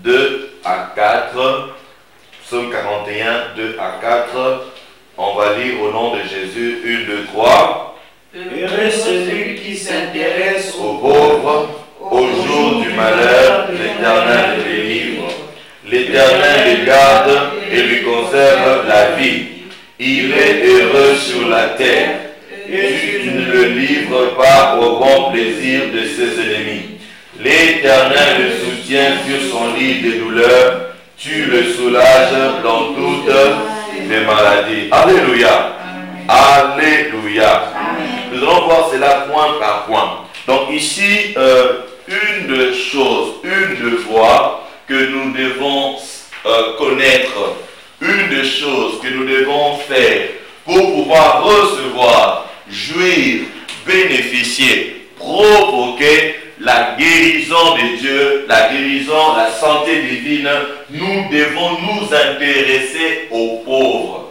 deux à quatre. Psaume quarante et un, deux à quatre. On va lire au nom de Jésus, un, deux, trois. Heureux celui qui s'intéresse Aux pauvres, au jour du malheur, l'Éternel le délivre. L'Éternel le garde et lui conserve la vie. Il est heureux sur la terre. Et tu ne le livres pas au bon plaisir de ses ennemis. L'Éternel le soutient sur son lit de douleur. Tu le soulages dans toutes les maladies. Alléluia. Alléluia. Nous allons voir cela point par point. Donc ici, euh, une chose, une voie que nous devons euh, connaître, une chose que nous devons faire pour pouvoir recevoir, jouir, bénéficier, provoquer la guérison de Dieu, la guérison, la santé divine, nous devons nous intéresser aux pauvres.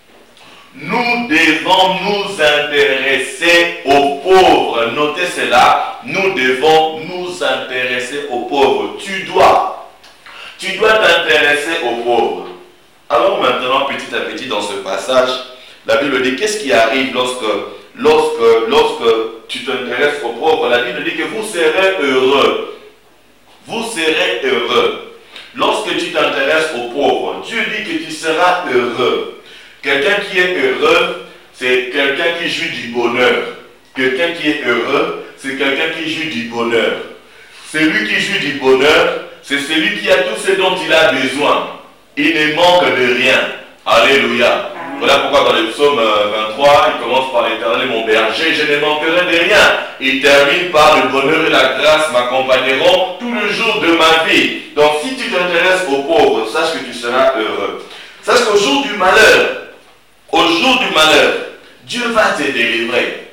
Nous devons nous intéresser aux pauvres. Notez cela, nous devons nous intéresser aux pauvres. Tu dois, tu dois t'intéresser aux pauvres. Alors maintenant, petit à petit dans ce passage, la Bible dit qu'est-ce qui arrive lorsque, lorsque, lorsque tu t'intéresses aux pauvres. La Bible dit que vous serez heureux. Vous serez heureux. Lorsque tu t'intéresses aux pauvres, Dieu dit que tu seras heureux. Quelqu'un qui est heureux, c'est quelqu'un qui jouit du bonheur. Quelqu'un qui est heureux, c'est quelqu'un qui jouit du bonheur. Celui qui jouit du bonheur, c'est celui qui a tout ce dont il a besoin. Il ne manque de rien. Alléluia. Voilà pourquoi dans le psaume vingt-trois, il commence par l'Éternel mon berger, je ne manquerai de rien. Il termine par le bonheur et la grâce m'accompagneront tout le jour de ma vie. Donc si tu t'intéresses aux pauvres, sache que tu seras heureux. Sache qu'au jour du malheur, au jour du malheur, Dieu va te délivrer.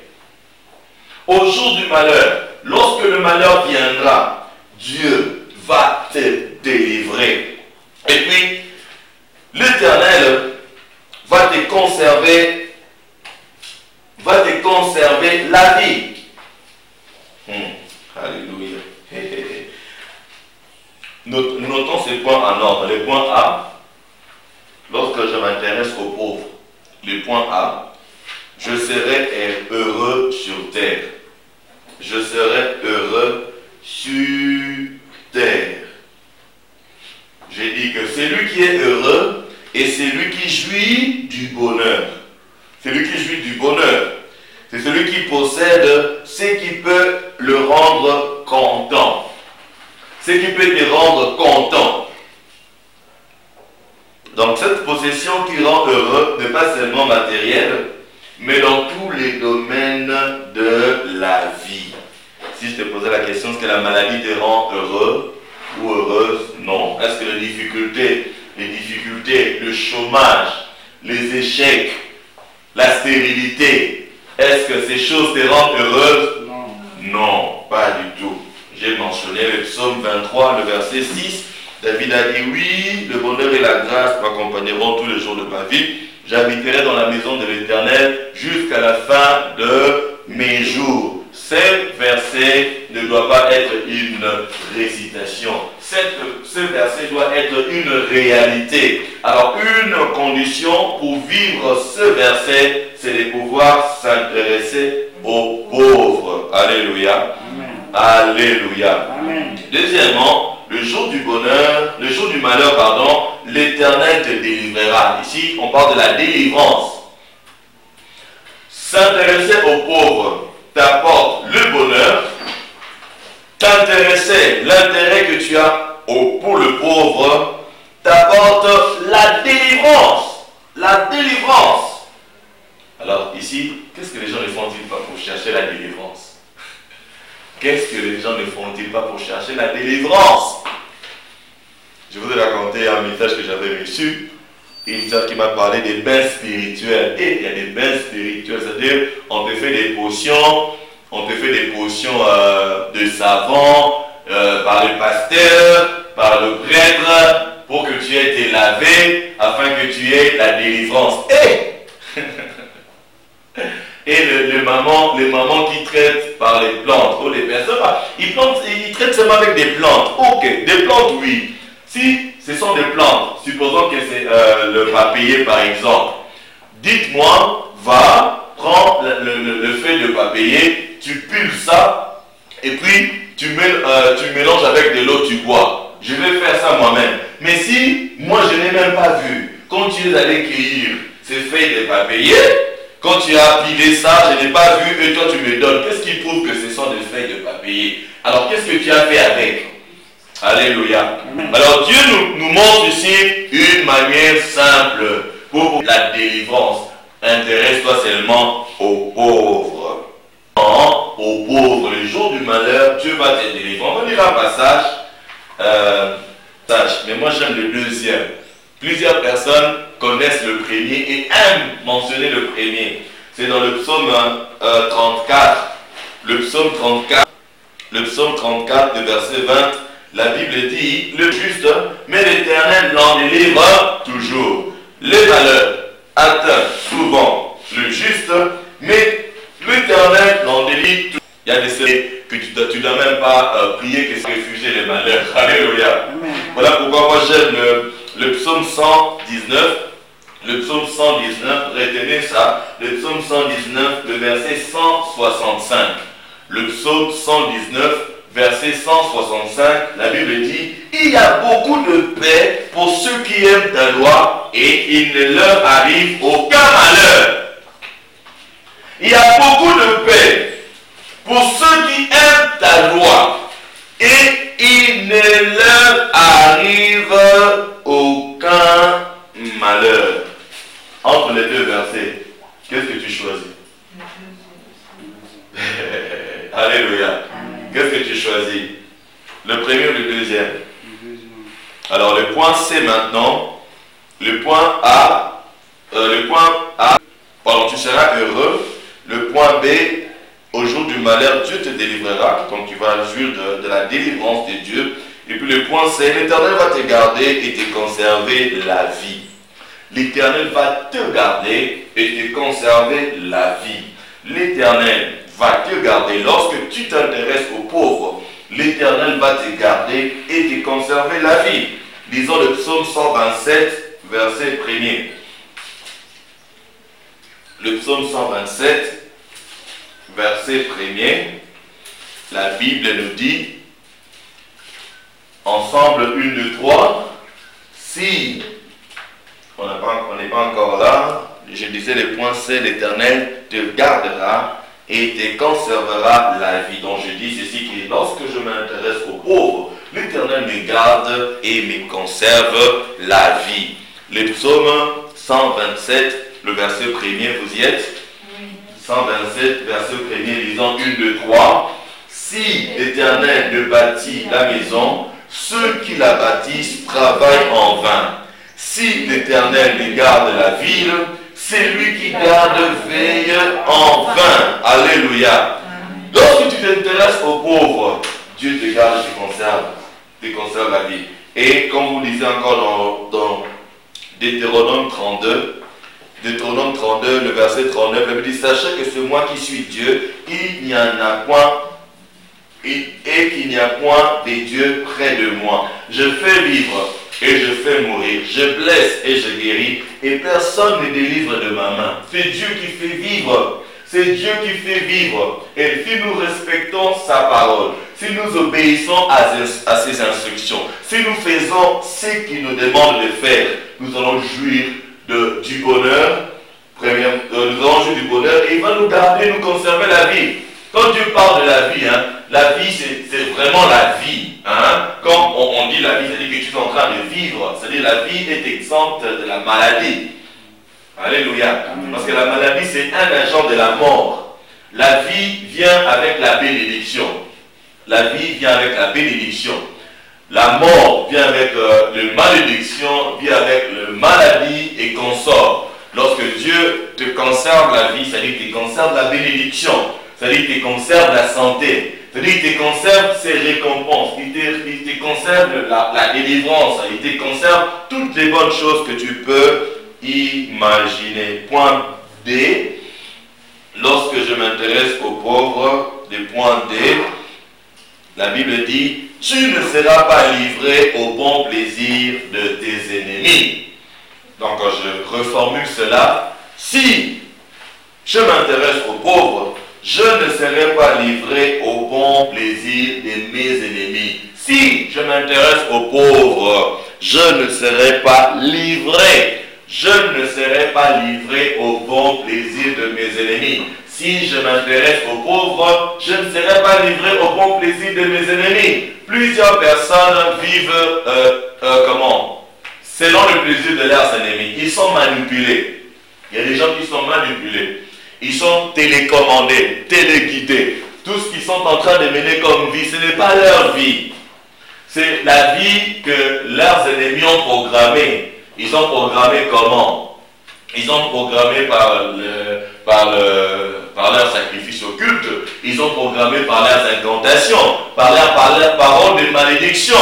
Au jour du malheur, lorsque le malheur viendra, Dieu va te délivrer. Et puis, l'Éternel va te conserver, va te conserver la vie. Hmm. Alléluia. Notons ces points en ordre. Le point A, lorsque je m'intéresse aux pauvres, le point A, je serai heureux sur terre. Je serai heureux sur terre. J'ai dit que celui qui est heureux est celui qui jouit du bonheur. Celui qui jouit du bonheur, c'est celui qui possède ce qui peut le rendre content. Ce qui peut te rendre content. Donc cette possession qui rend heureux n'est pas seulement matérielle, mais dans tous les domaines de la vie. Si je te posais la question, est-ce que la maladie te rend heureux ou heureuse? Non. Est-ce que les difficultés, les difficultés, le chômage, les échecs, la stérilité, est-ce que ces choses te rendent heureuse? Non. Non, pas du tout. J'ai mentionné le psaume vingt-trois, le verset six. David a dit, oui, le bonheur et la grâce m'accompagneront tous les jours de ma vie. J'habiterai dans la maison de l'Éternel jusqu'à la fin de mes jours. Ce verset ne doit pas être une récitation. Cette, ce verset doit être une réalité. Alors, une condition pour vivre ce verset, c'est de pouvoir s'intéresser aux pauvres. Alléluia. Amen. Alléluia. Amen. Deuxièmement, le jour du bonheur, le jour du malheur, pardon, l'Éternel te délivrera. Ici, on parle de la délivrance. S'intéresser aux pauvres t'apporte le bonheur. T'intéresser, l'intérêt que tu as au, pour le pauvre, t'apporte la délivrance. La délivrance. Alors ici, qu'est-ce que les gens ne font-ils pas pour chercher la délivrance? Qu'est-ce que les gens ne font-ils pas pour chercher la délivrance? Je vous ai raconté un message que j'avais reçu. Une sœur qui m'a parlé des bains spirituels. Et il y a des bains spirituels, c'est-à-dire on te fait des potions, on te fait des potions euh, de savon euh, par le pasteur, par le prêtre, pour que tu aies été lavé, afin que tu aies la délivrance. Et, et le, le maman, les mamans qui traitent par les plantes, ou les personnes, ils, plantent, ils traitent seulement avec des plantes. Ok, des plantes, oui. Si ce sont des plantes, supposons que c'est euh, le papayer par exemple, dites-moi, va, prends le, le, le feuille de papayer, tu piles ça, et puis tu, mêles, euh, tu mélanges avec de l'eau, tu bois. Je vais faire ça moi-même. Mais si moi je n'ai même pas vu, quand tu es allé cueillir ces feuilles de papayer, quand tu as pilé ça, je n'ai pas vu, et toi tu me donnes, qu'est-ce qui prouve que ce sont des feuilles de papayer? Alors qu'est-ce que tu as fait avec? Alléluia. Alors Dieu nous, nous montre ici une manière simple pour la délivrance. Intéresse-toi seulement aux pauvres. Non, aux pauvres. Le jour du malheur, Dieu va te délivrer. On va lire un passage. Euh, mais moi j'aime le deuxième. Plusieurs personnes connaissent le premier et aiment mentionner le premier. C'est dans le psaume euh, trente-quatre. Le psaume trente-quatre. Le psaume trente-quatre, le verset vingt. La Bible dit, le juste, mais l'Éternel l'en délivre toujours. Les malheurs atteignent souvent le juste, mais l'Éternel l'en délivre toujours. Il y a des choses que tu ne dois, dois même pas euh, prier que c'est réfugier les malheurs. Alléluia. Voilà pourquoi moi j'aime le, le psaume cent dix-neuf. Le psaume cent dix-neuf, retenez ça. Le psaume cent dix-neuf, le verset cent soixante-cinq. Le psaume cent dix-neuf, verset cent soixante-cinq, la Bible dit, il y a beaucoup de paix pour ceux qui aiment ta loi et il ne leur arrive aucun malheur. Il y a beaucoup de paix pour ceux qui aiment ta loi et il ne leur arrive aucun malheur. Entre les deux versets, qu'est-ce que tu choisis? Alléluia. Qu'est-ce que tu choisis? Le premier ou le deuxième? Alors le point C maintenant, le point A, euh, le point A, pardon, tu seras heureux. Le point B, au jour du malheur, Dieu te délivrera, donc tu vas jouir de, de la délivrance de Dieu. Et puis le point C, l'Éternel va te garder et te conserver la vie. L'Éternel va te garder et te conserver la vie. L'Éternel va te garder. Lorsque tu t'intéresses aux pauvres, l'Éternel va te garder et te conserver la vie. Lisons le psaume cent vingt-sept, verset premier. Le psaume cent vingt-sept, verset premier. La Bible nous dit, ensemble, une, deux, trois, si on n'est pas encore là, je disais le point C, l'Éternel te gardera et te conservera la vie. Donc je dis ceci, que lorsque je m'intéresse aux pauvres, l'Éternel me garde et me conserve la vie. Le psaume cent vingt-sept, le verset premier, vous y êtes? cent vingt-sept, verset premier, lisons un, deux, trois. Si l'Éternel ne bâtit la maison, ceux qui la bâtissent travaillent en vain. Si l'Éternel ne garde la ville, c'est lui qui garde veille en vain. Alléluia. Lorsque tu t'intéresses aux pauvres, Dieu te garde et te conserve, te conserve la vie. Et comme vous lisez encore dans, dans Deutéronome trente-deux, Deutéronome trente-deux, le verset trente-neuf, il dit, sachez que c'est moi qui suis Dieu, il n'y en a point, et, et qu'il n'y a point de Dieu près de moi. Je fais vivre et je fais mourir, je blesse et je guéris, et personne ne délivre de ma main. C'est Dieu qui fait vivre, c'est Dieu qui fait vivre. Et si nous respectons sa parole, si nous obéissons à, à ses instructions, si nous faisons ce qu'il nous demande de faire, nous allons jouir de, du bonheur, première, euh, nous allons jouir du bonheur, et il va nous garder, nous conserver la vie. Quand Dieu parle de la vie, hein, la vie c'est vraiment la vie. Hein. Quand on, on dit la vie, c'est-à-dire que tu es en train de vivre. C'est-à-dire la vie est exempte de la maladie. Alléluia. Parce que la maladie c'est un agent de la mort. La vie vient avec la bénédiction. La vie vient avec la bénédiction. La mort vient avec euh, la malédiction, vient avec la maladie et consort. Lorsque Dieu te conserve la vie, c'est-à-dire qu'il te conserve la bénédiction. C'est-à-dire qu'il te conserve la santé. C'est-à-dire qu'il te conserve ses récompenses. Il te, il te conserve la, la délivrance. Il te conserve toutes les bonnes choses que tu peux imaginer. Point D. Lorsque je m'intéresse aux pauvres, le point D, La Bible dit, tu ne seras pas livré au bon plaisir de tes ennemis. Donc je reformule cela. Si je m'intéresse aux pauvres, je ne serai pas livré au bon plaisir de mes ennemis. Si je m'intéresse aux pauvres, je ne serai pas livré. Je ne serai pas livré au bon plaisir de mes ennemis. Si je m'intéresse aux pauvres, je ne serai pas livré au bon plaisir de mes ennemis. Plusieurs personnes vivent, euh, euh, comment? Selon le plaisir de leurs ennemis. Ils sont manipulés. Il y a des gens qui sont manipulés. Ils sont télécommandés, téléguidés. Tout ce qu'ils sont en train de mener comme vie, ce n'est pas leur vie. C'est la vie que leurs ennemis ont programmée. Ils ont programmé comment? Ils ont programmé par, le, par, le, par leur sacrifice occulte. Ils ont programmé par leurs incantations, par leurs par leur paroles de malédiction.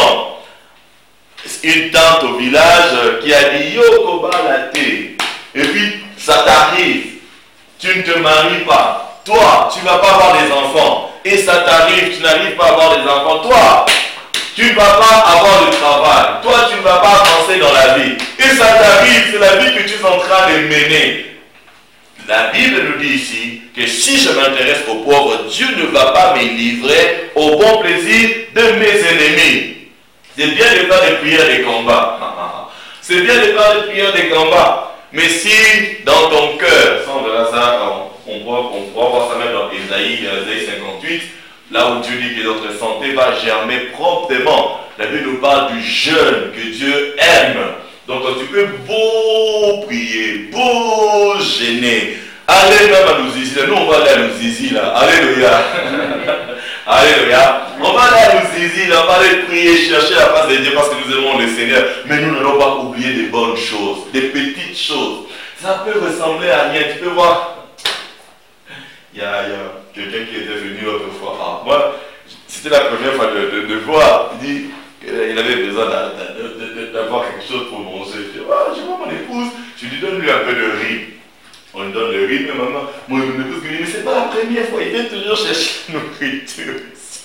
Une tante au village qui a dit Yo Kobalate. Et puis ça t'arrive. Tu ne te maries pas. Toi, tu ne vas pas avoir des enfants. Et ça t'arrive, tu n'arrives pas à avoir des enfants. Toi, tu ne vas pas avoir de travail. Toi, tu ne vas pas avancer dans la vie. Et ça t'arrive, c'est la vie que tu es en train de mener. La Bible nous dit ici que si je m'intéresse aux pauvres, Dieu ne va pas me livrer au bon plaisir de mes ennemis. C'est bien de faire des prières des combats. C'est bien de faire des prières des combats. Mais si dans ton cœur, sans de hasard, on, on, pourra, on pourra voir ça même dans Ésaïe, Ésaïe cinquante-huit, là où Dieu dit que notre santé va germer promptement. La Bible nous parle du jeûne que Dieu aime. Donc tu peux beau prier, beau gêner. Allez même à Louzizi, nous on va aller à Louzizi là. Alléluia. Alléluia. On va aller à Louzizi là, on va aller prier, chercher la face de Dieu parce que nous aimons le Seigneur. Mais nous n'allons pas oublier des bonnes choses, des petites choses. Ça peut ressembler à rien. Tu peux voir. Il y a, il y a quelqu'un qui était venu autrefois. Ah, moi, c'était la première fois de, de, de voir. Il dit qu'il avait besoin d'avoir quelque chose pour manger. Je dis, ah, je vois mon épouse. Je lui donne lui un peu de riz. On lui donne le riz, mais maman, mon épouse me dit, mais c'est pas la première fois. Il vient toujours chercher nourriture.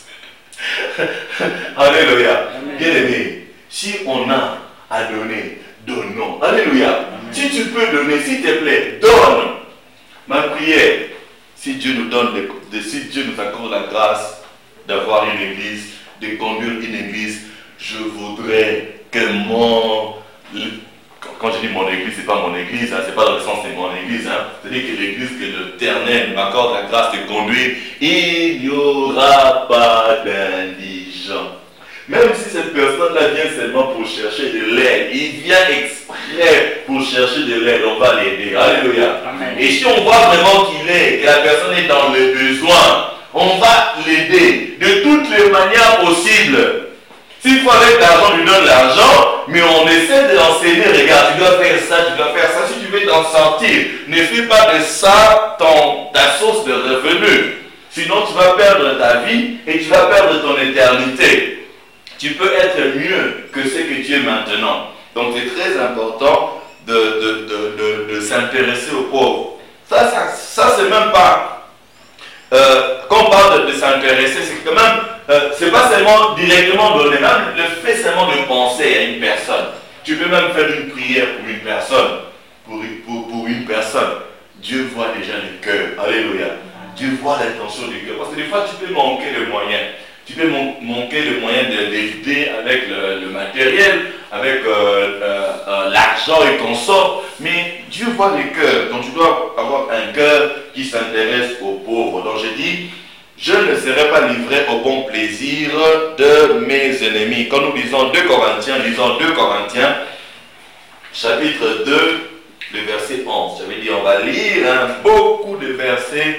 Alléluia. Bien aimé, si on a à donner, donnons. Alléluia. Amen. Si tu peux donner, s'il te plaît, donne. Ma prière. Si Dieu nous donne, de, de, si Dieu nous accorde la grâce d'avoir une église, de conduire une église, je voudrais que mon... Quand je dis mon église, ce n'est pas mon église, hein, ce n'est pas dans le sens de mon église. Hein, c'est-à-dire que l'église que l'Éternel m'accorde la grâce de conduire, il n'y aura pas d'indigents. Même si cette personne-là vient seulement pour chercher de l'aide, il vient exprès pour chercher de l'aide, on va l'aider. Alléluia. Amen. Et si on voit vraiment qu'il est, que la personne est dans le besoin, on va l'aider de toutes les manières possibles. S'il faut avec l'argent, on lui donne l'argent, mais on essaie de l'enseigner. Regarde, tu dois faire ça, tu dois faire ça. Si tu veux t'en sortir, ne fais pas de ça ton, ta source de revenus. Sinon, tu vas perdre ta vie et tu vas perdre ton éternité. Tu peux être mieux que ce que tu es maintenant. Donc, c'est très important de, de, de, de, de s'intéresser aux pauvres. Ça, ça, ça c'est même pas... Euh, quand on parle de, de s'intéresser, c'est quand même... Euh, c'est pas seulement directement donner, même le fait seulement de penser à une personne. Tu peux même faire une prière pour une personne. Pour, pour, pour une personne. Dieu voit déjà le cœur. Alléluia. Dieu voit l'intention du cœur. Parce que des fois, tu peux manquer de moyens. Tu peux man manquer de moyens d'aider avec le, le matériel, avec euh, euh, euh, l'argent et consorts. Mais Dieu voit le cœur. Donc tu dois avoir un cœur qui s'intéresse aux pauvres. Donc je dis, je ne serai pas livré au bon plaisir de mes ennemis. Quand nous lisons deux Corinthiens, lisons deux Corinthiens, chapitre deux, le verset onze. J'avais dit, on va lire hein, beaucoup de versets.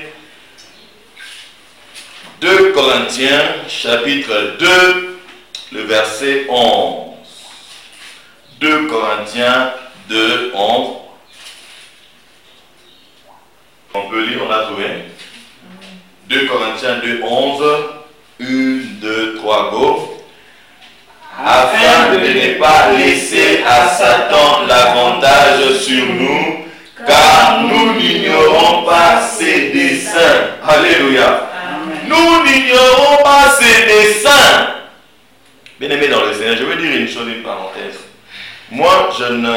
deux Corinthiens, chapitre deux, le verset onze. deux Corinthiens deux, onze. On peut lire, on a trouvé. deux Corinthiens deux, onze. un, deux, trois, go. Afin de ne pas laisser à Satan l'avantage sur nous, car nous n'ignorons pas ses desseins. Alléluia. Nous n'ignorons pas ses desseins. Bien aimé dans le Seigneur, je veux dire une chose, une parenthèse. Moi, je ne...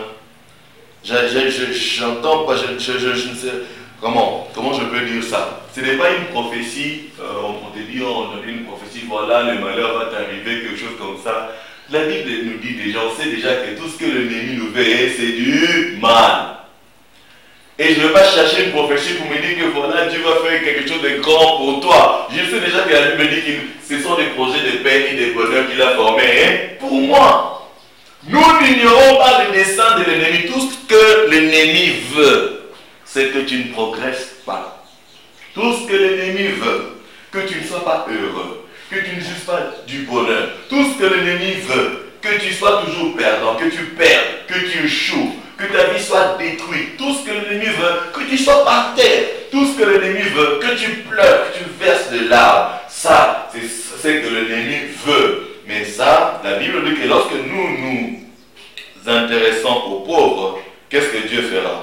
J'entends pas, je, je, je, je ne sais... Comment, comment je peux dire ça? Ce n'est pas une prophétie, euh, on te dit, on donne une prophétie, voilà, le malheur va t'arriver, quelque chose comme ça. La Bible nous dit déjà, on sait déjà que tout ce que l'ennemi nous fait, c'est du mal. Et je ne vais pas chercher une prophétie pour me dire que voilà, Dieu va faire quelque chose de grand pour toi. Je sais déjà que la Bible me dit que ce sont des projets de paix et de bonheur qu'il a formés. Hein? Pour moi, nous n'ignorons pas le dessein de l'ennemi. Tout ce que l'ennemi veut, c'est que tu ne progresses pas. Tout ce que l'ennemi veut, que tu ne sois pas heureux, que tu ne jouisses pas du bonheur. Tout ce que l'ennemi veut, que tu sois toujours perdant, que tu perdes, que tu échoues, que ta vie soit détruite. Tout ce que l'ennemi veut, que tu sois par terre. Tout ce que l'ennemi veut, que tu pleures, que tu verses de larmes. Ça, c'est ce que l'ennemi veut. Mais ça, la Bible dit que lorsque nous nous intéressons aux pauvres, qu'est-ce que Dieu fera?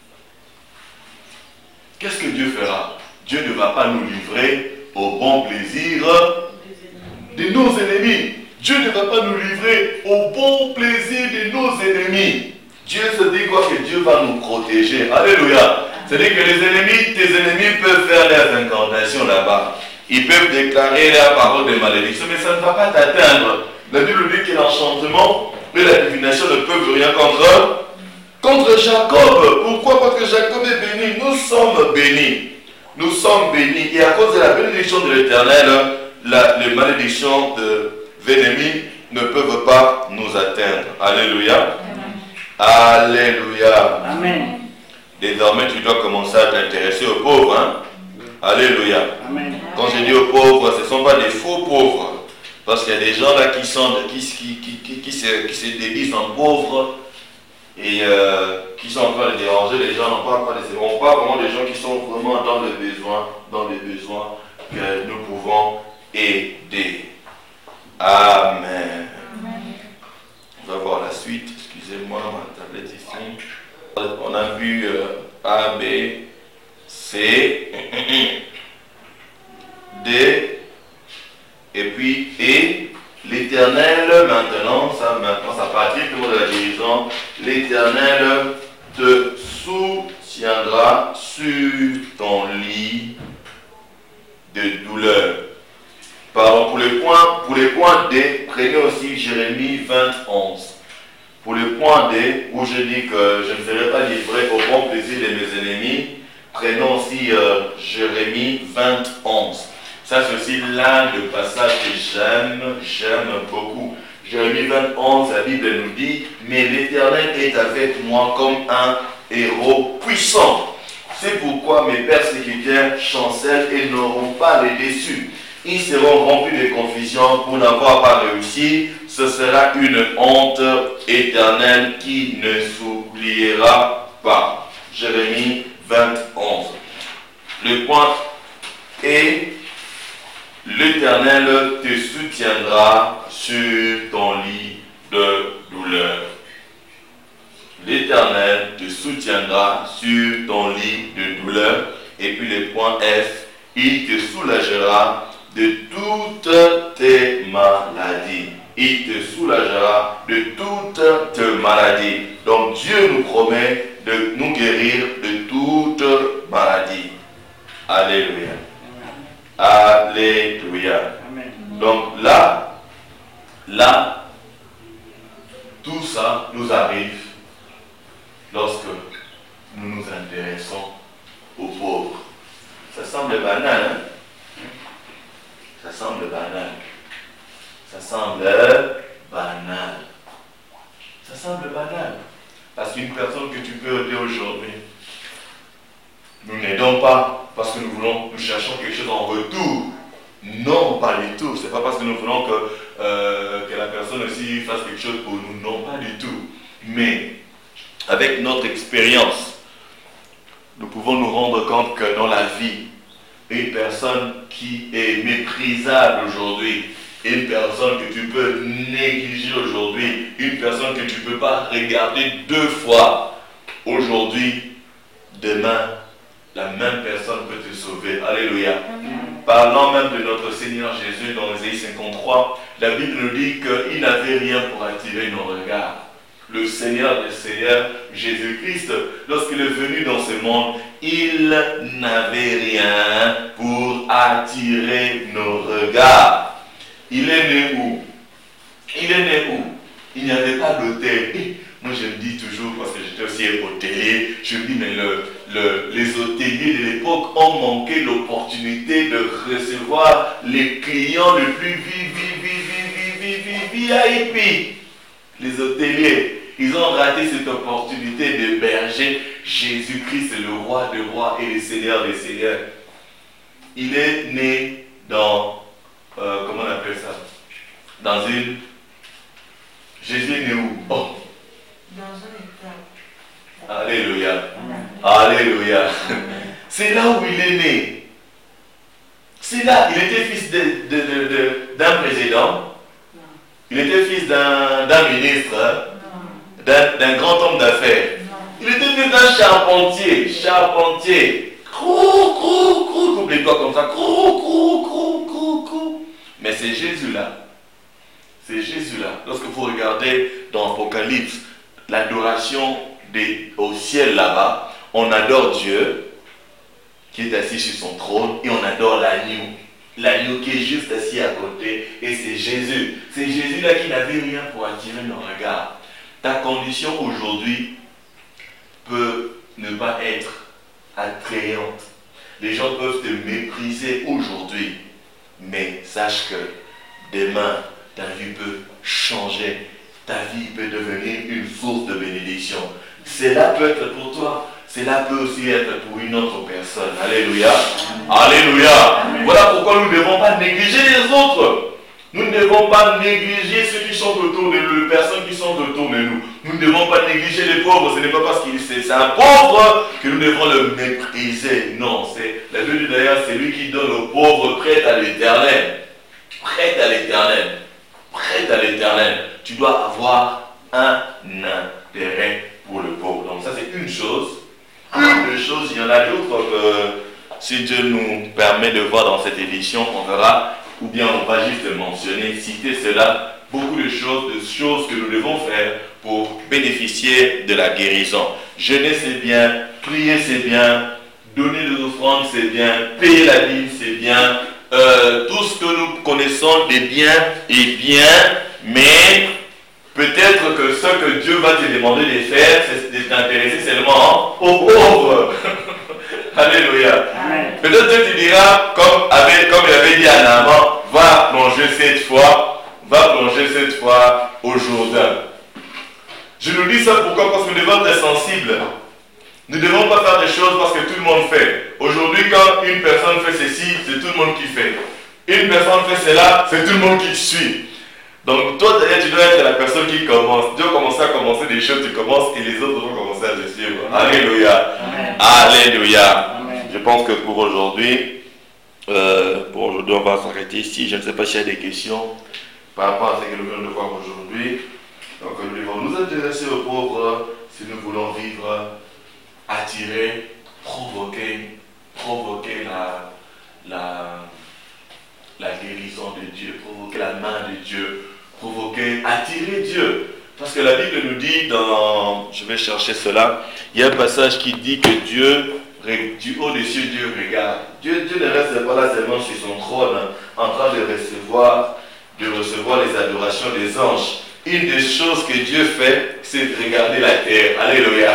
Qu'est-ce que Dieu fera? Dieu ne va pas nous livrer au bon plaisir de nos ennemis. Dieu ne va pas nous livrer au bon plaisir de nos ennemis. Dieu se dit quoi? Que Dieu va nous protéger. Alléluia. C'est-à-dire que les ennemis, tes ennemis peuvent faire leurs incantations là-bas. Ils peuvent déclarer la parole de malédiction, mais ça ne va pas t'atteindre. La Bible dit que l'enchantement et la divination ne peuvent rien contre Contre Jacob. Pourquoi? Parce que Jacob est béni. Nous sommes bénis. Nous sommes bénis. Et à cause de la bénédiction de l'Éternel, les malédictions de l'ennemi ne peuvent pas nous atteindre. Alléluia. Amen. Alléluia. Amen. Désormais, tu dois commencer à t'intéresser aux pauvres. Hein? Alléluia. Amen. Quand je dis aux pauvres, ce ne sont pas des faux pauvres. Parce qu'il y a des gens là qui, sont, qui, qui, qui, qui, qui, se, qui se déguisent en pauvres. Et euh, qui sont en train de déranger les gens, on parle pas de ces, on parle vraiment des gens qui sont vraiment dans le besoin, dans les besoins que nous pouvons aider. Amen. Amen. On va voir la suite. Excusez-moi, ma tablette ici. On a vu euh, A, B, C, D, et puis E. L'Éternel, maintenant, ça, maintenant, ça part directement de la guérison. L'Éternel te soutiendra sur ton lit de douleur. Pardon, pour le point, pour le point D, prenez aussi Jérémie vingt, onze. Pour le point D, où je dis que je ne serai pas livré au bon plaisir de mes ennemis, prenons aussi euh, Jérémie vingt, onze. Ça, c'est aussi l'un des passages que j'aime, j'aime beaucoup. Jérémie vingt, onze, la Bible nous dit, mais l'Éternel est avec moi comme un héros puissant. C'est pourquoi mes persécuteurs chancellent et n'auront pas les déçus. Ils seront remplis de confusion pour n'avoir pas réussi. Ce sera une honte éternelle qui ne s'oubliera pas. Jérémie vingt, onze. Le point est: l'Éternel te soutiendra sur ton lit de douleur. L'Éternel te soutiendra sur ton lit de douleur. Et puis le point F, il te soulagera de toutes tes maladies. Il te soulagera de toutes tes maladies. Donc Dieu nous promet de nous guérir de toutes maladies. Alléluia. Alléluia. Amen. Donc là, là, tout ça nous arrive lorsque nous nous intéressons aux pauvres. Ça semble banal, hein? Ça semble banal. Ça semble banal. Ça semble banal. Parce qu'une personne que tu peux aider aujourd'hui, nous n'aidons pas parce que nous voulons, nous cherchons quelque chose en retour. Non, pas du tout. C'est pas parce que nous voulons que, euh, que la personne aussi fasse quelque chose pour nous. Non, pas du tout. Mais avec notre expérience, nous pouvons nous rendre compte que dans la vie, une personne qui est méprisable aujourd'hui, une personne que tu peux négliger aujourd'hui, une personne que tu ne peux pas regarder deux fois aujourd'hui, demain, la même personne peut te sauver. Alléluia. parlant même de notre Seigneur Jésus dans Ésaïe cinquante-trois, la Bible nous dit qu'il n'avait rien pour attirer nos regards. Le Seigneur des Seigneurs, Jésus-Christ, lorsqu'il est venu dans ce monde, il n'avait rien pour attirer nos regards. Il est né où? Il est né où? Il n'y avait pas d'hôtel. Moi je me dis toujours, parce que j'étais aussi hôtelier, je me dis mais le, le, les hôteliers de l'époque ont manqué l'opportunité de recevoir les clients les plus V I P. Les hôteliers, ils ont raté cette opportunité d'héberger Jésus-Christ, le roi des rois et le Seigneur des seigneurs. Il est né dans, euh, comment on appelle ça? Dans une... Jésus est né où? Oh. Dans un état. Alléluia. Alléluia. C'est là où il est né. C'est là, il était fils de, de, de, de, d'un président. Il était fils d'un, d'un ministre, hein? d'un, d'un grand homme d'affaires. Il était fils d'un charpentier. Charpentier. Crou, crou, crou. Coupe les doigts comme ça. Crou, crou, crou, crou, crou. Mais c'est Jésus-là. C'est Jésus-là. Lorsque vous regardez dans Apocalypse, l'adoration des, au ciel là-bas, on adore Dieu qui est assis sur son trône et on adore l'agneau. L'agneau qui est juste assis à côté et c'est Jésus. C'est Jésus-là qui n'avait rien pour attirer nos regards. Ta condition aujourd'hui peut ne pas être attrayante. Les gens peuvent te mépriser aujourd'hui, mais sache que demain, ta vie peut changer. Ta vie peut devenir une source de bénédiction. Cela peut être pour toi. Cela peut aussi être pour une autre personne. Alléluia. Alléluia. Voilà pourquoi nous ne devons pas négliger les autres. Nous ne devons pas négliger ceux qui sont autour de nous, les personnes qui sont autour de nous. Nous ne devons pas négliger les pauvres. Ce n'est pas parce qu'il c'est un pauvre que nous devons le mépriser. Non, c'est la Bible dit d'ailleurs, c'est lui qui donne aux pauvres prêts à l'éternel. Prêts à l'éternel. Prêts à l'éternel. Tu dois avoir un intérêt pour le pauvre. Donc ça c'est une chose. Une chose, il y en a d'autres que si Dieu nous permet de voir dans cette édition, on verra, ou bien on va juste mentionner, citer cela, beaucoup de choses, de choses que nous devons faire pour bénéficier de la guérison. Jeûner c'est bien, prier c'est bien, donner des offrandes c'est bien, payer la dîme c'est bien, euh, tout ce que nous connaissons des biens est bien, mais peut-être que ce que Dieu va te demander de faire, c'est de t'intéresser seulement aux pauvres. Alléluia. Peut-être Dieu te dira, comme, avec, comme il avait dit à Naaman, va plonger cette fois, va plonger cette fois au Jourdain. Je nous dis ça pourquoi? Parce que nous devons être sensibles. Nous ne devons pas faire des choses parce que tout le monde fait. Aujourd'hui, quand une personne fait ceci, c'est tout le monde qui fait. Une personne fait cela, c'est tout le monde qui suit. Donc toi d'ailleurs tu dois être la personne qui commence. Dieu commence à commencer des choses, tu commences et les autres vont commencer à te suivre. Alléluia. Amen. Alléluia. Amen. Je pense que pour aujourd'hui, euh, pour aujourd'hui on va s'arrêter ici. Je ne sais pas s'il y a des questions par rapport à ce que nous venons de voir aujourd'hui. Donc nous devons nous intéresser aux pauvres si nous voulons vivre, attirer, provoquer, provoquer la, la, la guérison de Dieu, provoquer la main de Dieu, provoquer, attirer Dieu. Parce que la Bible nous dit dans, je vais chercher cela, il y a un passage qui dit que Dieu, du haut des cieux, Dieu regarde. Dieu, Dieu ne reste pas là seulement sur son trône, en train de recevoir, de recevoir les adorations des anges. Une des choses que Dieu fait, c'est de regarder la terre. Alléluia.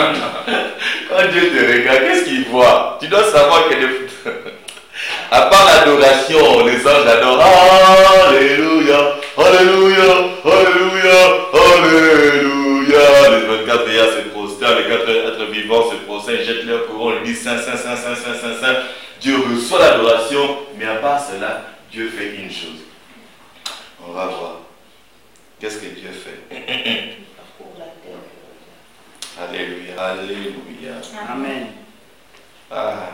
Quand Dieu te regarde, qu'est-ce qu'il voit? Tu dois savoir que les... à part l'adoration, les anges adorent. Alléluia, Alléluia, Alléluia, Alléluia. Les vingt-quatre veillards se prosternent, les quatre êtres vivants se prosternent, jettent leur couronne, ils disent Saint, Saint, Saint, Saint, Saint, Saint, Saint. Dieu reçoit l'adoration, mais à part cela, Dieu fait une chose. On va voir. Qu'est-ce que Dieu fait? Alléluia, Alléluia. Amen. Ah.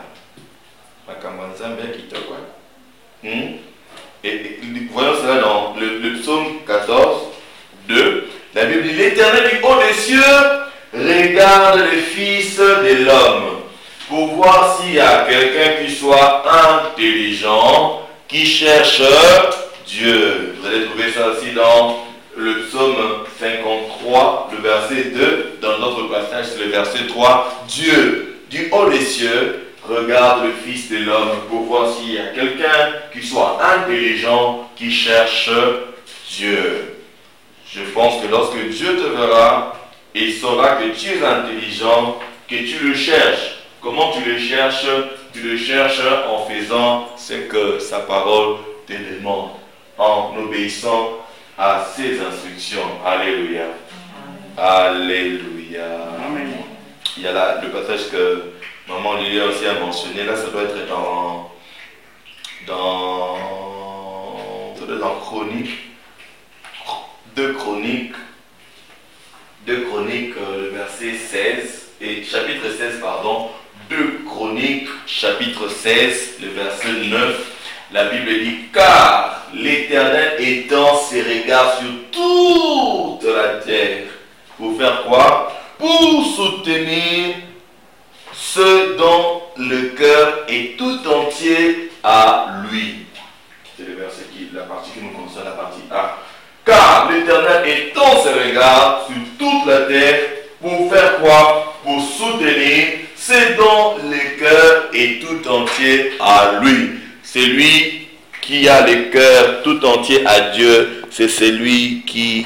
Hmm? Et, et voyons cela dans le, le psaume quatorze, deux. La Bible dit, l'Éternel du haut des cieux regarde les fils de l'homme. pour voir s'il y a quelqu'un qui soit intelligent, qui cherche Dieu. Vous allez trouver ça aussi dans le psaume cinquante-trois, le verset deux. Dans notre passage, c'est le verset trois. Dieu, du haut des cieux, regarde le Fils de l'homme pour voir s'il y a quelqu'un qui soit intelligent, qui cherche Dieu. Je pense que lorsque Dieu te verra, il saura que tu es intelligent, que tu le cherches. Comment tu le cherches? Tu le cherches en faisant ce que sa parole te demande, en obéissant à ses instructions. Alléluia. Alléluia. Amen. Il y a là le passage que maman Lily aussi a mentionné. Là, ça doit être dans dans, ça doit être dans Chronique. Deux Chroniques. Deux Chroniques, le verset seize. Et chapitre seize, pardon. Deux Chroniques, chapitre seize, le verset neuf. La Bible dit, car l'Éternel étend ses regards sur toute la terre. Pour faire quoi? Pour soutenir ceux dont le cœur est tout entier à lui. C'est le verset qui, la partie qui nous concerne, la partie A. Car l'Éternel étend ses regards sur toute la terre. Pour faire quoi? Pour soutenir ceux dont le cœur est tout entier à lui. C'est lui qui a le cœur tout entier à Dieu. C'est celui qui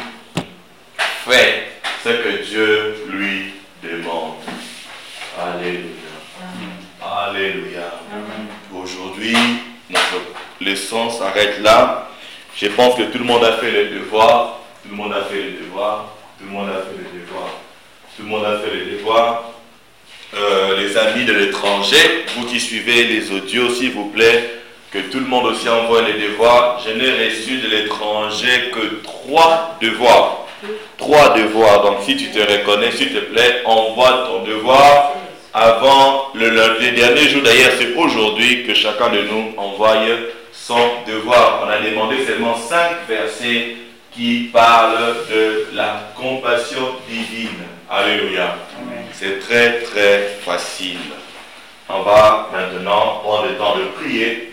fait ce que Dieu lui demande. Alléluia. Alléluia. Aujourd'hui, notre leçon s'arrête là. Je pense que tout le monde a fait le devoir. Tout le monde a fait le devoir. Tout le monde a fait le devoir. Tout le monde a fait le devoir. Euh, les amis de l'étranger, vous qui suivez les audios, s'il vous plaît, que tout le monde aussi envoie les devoirs. Je n'ai reçu de l'étranger que trois devoirs. Trois devoirs. Donc si tu te reconnais, s'il te plaît, envoie ton devoir avant le lundi. Le dernier jour d'ailleurs, c'est aujourd'hui que chacun de nous envoie son devoir. On a demandé seulement cinq versets qui parlent de la compassion divine. Alléluia. C'est très très facile. On va maintenant prendre le temps de prier.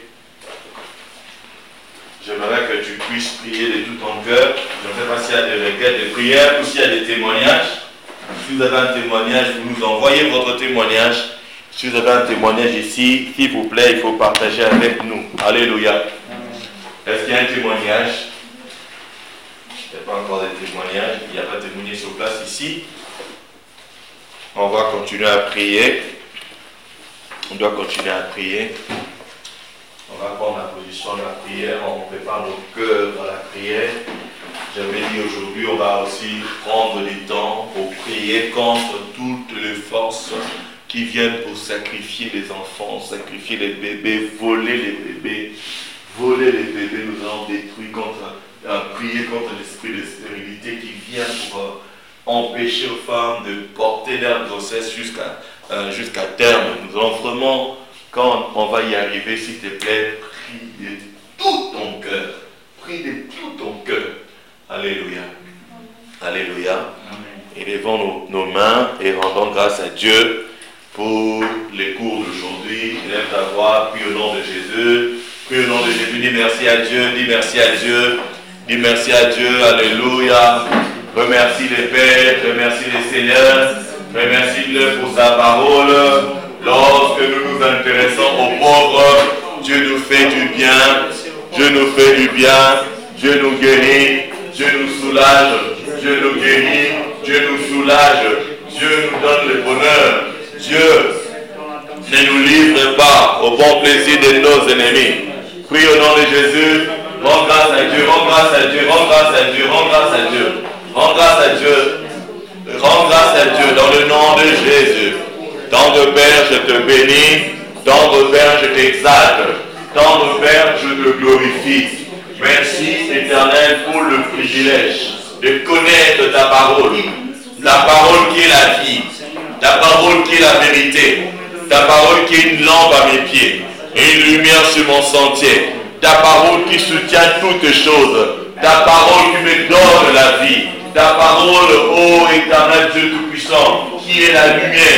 J'aimerais que tu puisses prier de tout ton cœur. Je ne sais pas s'il y a des requêtes de prière ou s'il y a des témoignages. Si vous avez un témoignage, vous nous envoyez votre témoignage. Si vous avez un témoignage ici, s'il vous plaît, il faut partager avec nous. Alléluia. Est-ce qu'il y a un témoignage? Il n'y a pas encore de témoignage. Il n'y a pas de témoignage sur place ici. On va continuer à prier. On doit continuer à prier. On va prendre la position de la prière. On prépare nos cœurs à la prière. J'avais dit aujourd'hui, on va aussi prendre du temps pour prier contre toutes les forces qui viennent pour sacrifier les enfants, sacrifier les bébés, voler les bébés. Voler les bébés, nous allons détruire contre, euh, prier contre l'esprit de stérilité qui vient pour euh, empêcher aux femmes de porter leur grossesse jusqu'à euh, jusqu'à terme. Nous allons vraiment, quand on va y arriver, s'il te plaît, prie de tout ton cœur. Prie de tout ton cœur. Alléluia. Alléluia. Élevons nos, nos mains et rendons grâce à Dieu pour les cours d'aujourd'hui. Élève ta voix, prie au nom de Jésus. Prie au nom de Jésus. Dis merci à Dieu. Dis merci à Dieu. Dis merci à Dieu. Alléluia. Remercie les Pères. Remercie les Seigneurs. Remercie-le pour sa parole. Lorsque nous nous intéressons aux pauvres, Dieu nous fait du bien. Dieu nous fait du bien. Dieu nous guérit. Dieu nous soulage. Dieu nous guérit. Dieu nous soulage. Dieu nous donne le bonheur. Dieu ne nous livre pas au bon plaisir de nos ennemis. Prie au nom de Jésus. Rends grâce à Dieu. Rends grâce à Dieu. Rends grâce à Dieu. Rends grâce à Dieu. Rends grâce à Dieu. Rends grâce à Dieu dans le nom de Jésus. Tendre Père, je te bénis. Tendre Père, je t'exalte. Tendre Père, je te glorifie. Merci Éternel pour le privilège de connaître ta parole. La parole qui est la vie. Ta parole qui est la vérité. Ta parole qui est une lampe à mes pieds et une lumière sur mon sentier. Ta parole qui soutient toutes choses. Ta parole qui me donne la vie. Ta parole, ô éternel Dieu Tout-Puissant, qui est la lumière.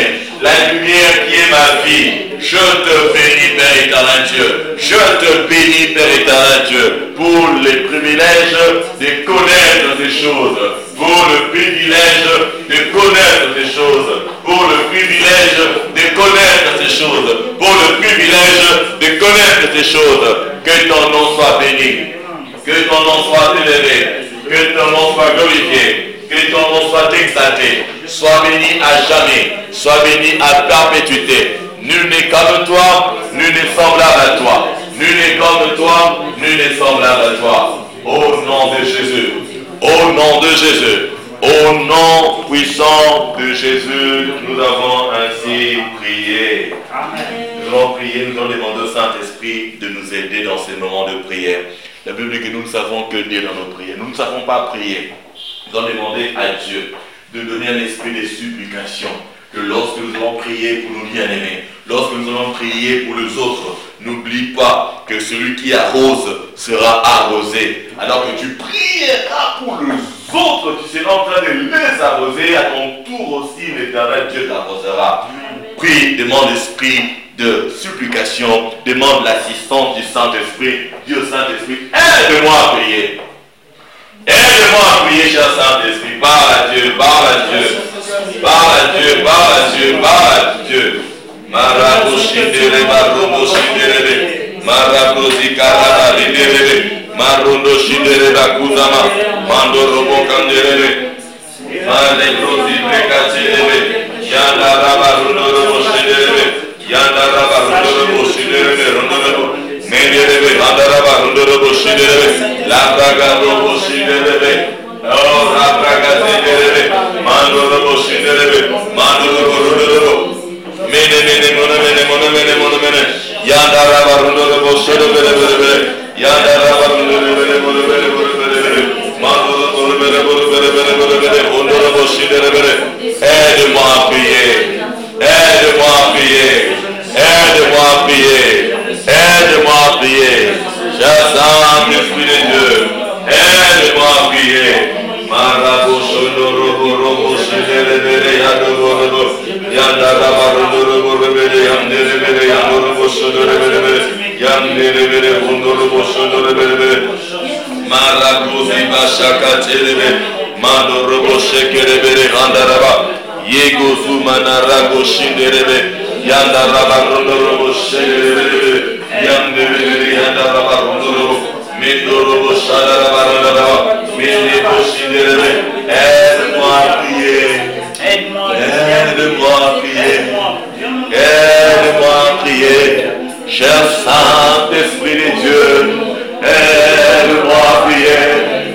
la lumière qui est ma vie. Je te bénis, Père éternel Dieu. Je te bénis, Père éternel Dieu, pour les privilèges de connaître ces choses, pour le privilège de connaître ces choses, pour le privilège de connaître ces choses, pour le privilège de connaître ces choses. Que ton nom soit béni, que ton nom soit élevé, que ton nom soit glorifié, que ton nom soit exalté, sois béni à jamais, sois béni à perpétuité. Nul n'est comme toi, nul n'est semblable à toi. Nul n'est comme toi, nul n'est semblable à toi. Au nom de Jésus, au nom de Jésus, au nom puissant de Jésus, nous avons ainsi prié. Nous allons prier, nous allons demander au Saint-Esprit de nous aider dans ces moments de prière. La Bible dit que nous ne savons que dire dans nos prières. Nous ne savons pas prier. Nous allons demander à Dieu de donner un esprit de supplication. Que lorsque nous allons prier pour nos bien-aimés, lorsque nous allons prier pour les autres, n'oublie pas que celui qui arrose sera arrosé. Alors que tu prieras pour les autres, tu seras en train de les arroser, à ton tour aussi l'Éternel Dieu t'arrosera. Prie, demande l'esprit de supplication, demande l'assistance du Saint-Esprit. Dis au Saint-Esprit, aide-moi à prier. Aide-moi à prier, cher Saint-Esprit. Parle à Dieu, parle à Dieu. Parle à Dieu, parle à Dieu, parle à Dieu. Maraboshidere, Maraboshidere, Maraboshikara, Lidere, Marondo Shidere, Bakuzama, Mandorobo Kandere, Malebrosi, Brekachidere, Yanda Rabarundo Shidere, Yanda Rabarundo Shidere, Rondo, Mendere, Mandaraba, Rondo Shidere, Labraga Robo Shidere. Oh, Rabraga Shidere, Mandorobo Shidere, Mandorobo, Mene, Mene, Mone, Mene, Mone, Mene, Mone, Mene, Yanda Rabarundo Shidere, Yanda Rabarundo Shidere, Mandorobo Shidere. Aide-moi à prier, aide-moi à prier, aide-moi à prier, aide-moi à prier, cher Saint-Esprit de Dieu, aide-moi à prier. Marabo Shondorobo Robo Shidere, Yandorobo, Yandarabarundo Rebele, Yandere, Yandorobo Shondore, Yandere, Hundorobo Shondore, Marabo Ziba Shakatere, Mandorobo Shekere, Handaraba, Yego Zumanarago Shindere, Yandarabarundo Shekere, Yandere, Yandarabarundo, Mindorobo Shadarabarada, Mindorobo Shindere. Aide-moi à prier, aide-moi à prier, aide-moi à prier, cher Saint-Esprit de Dieu, aide-moi à prier,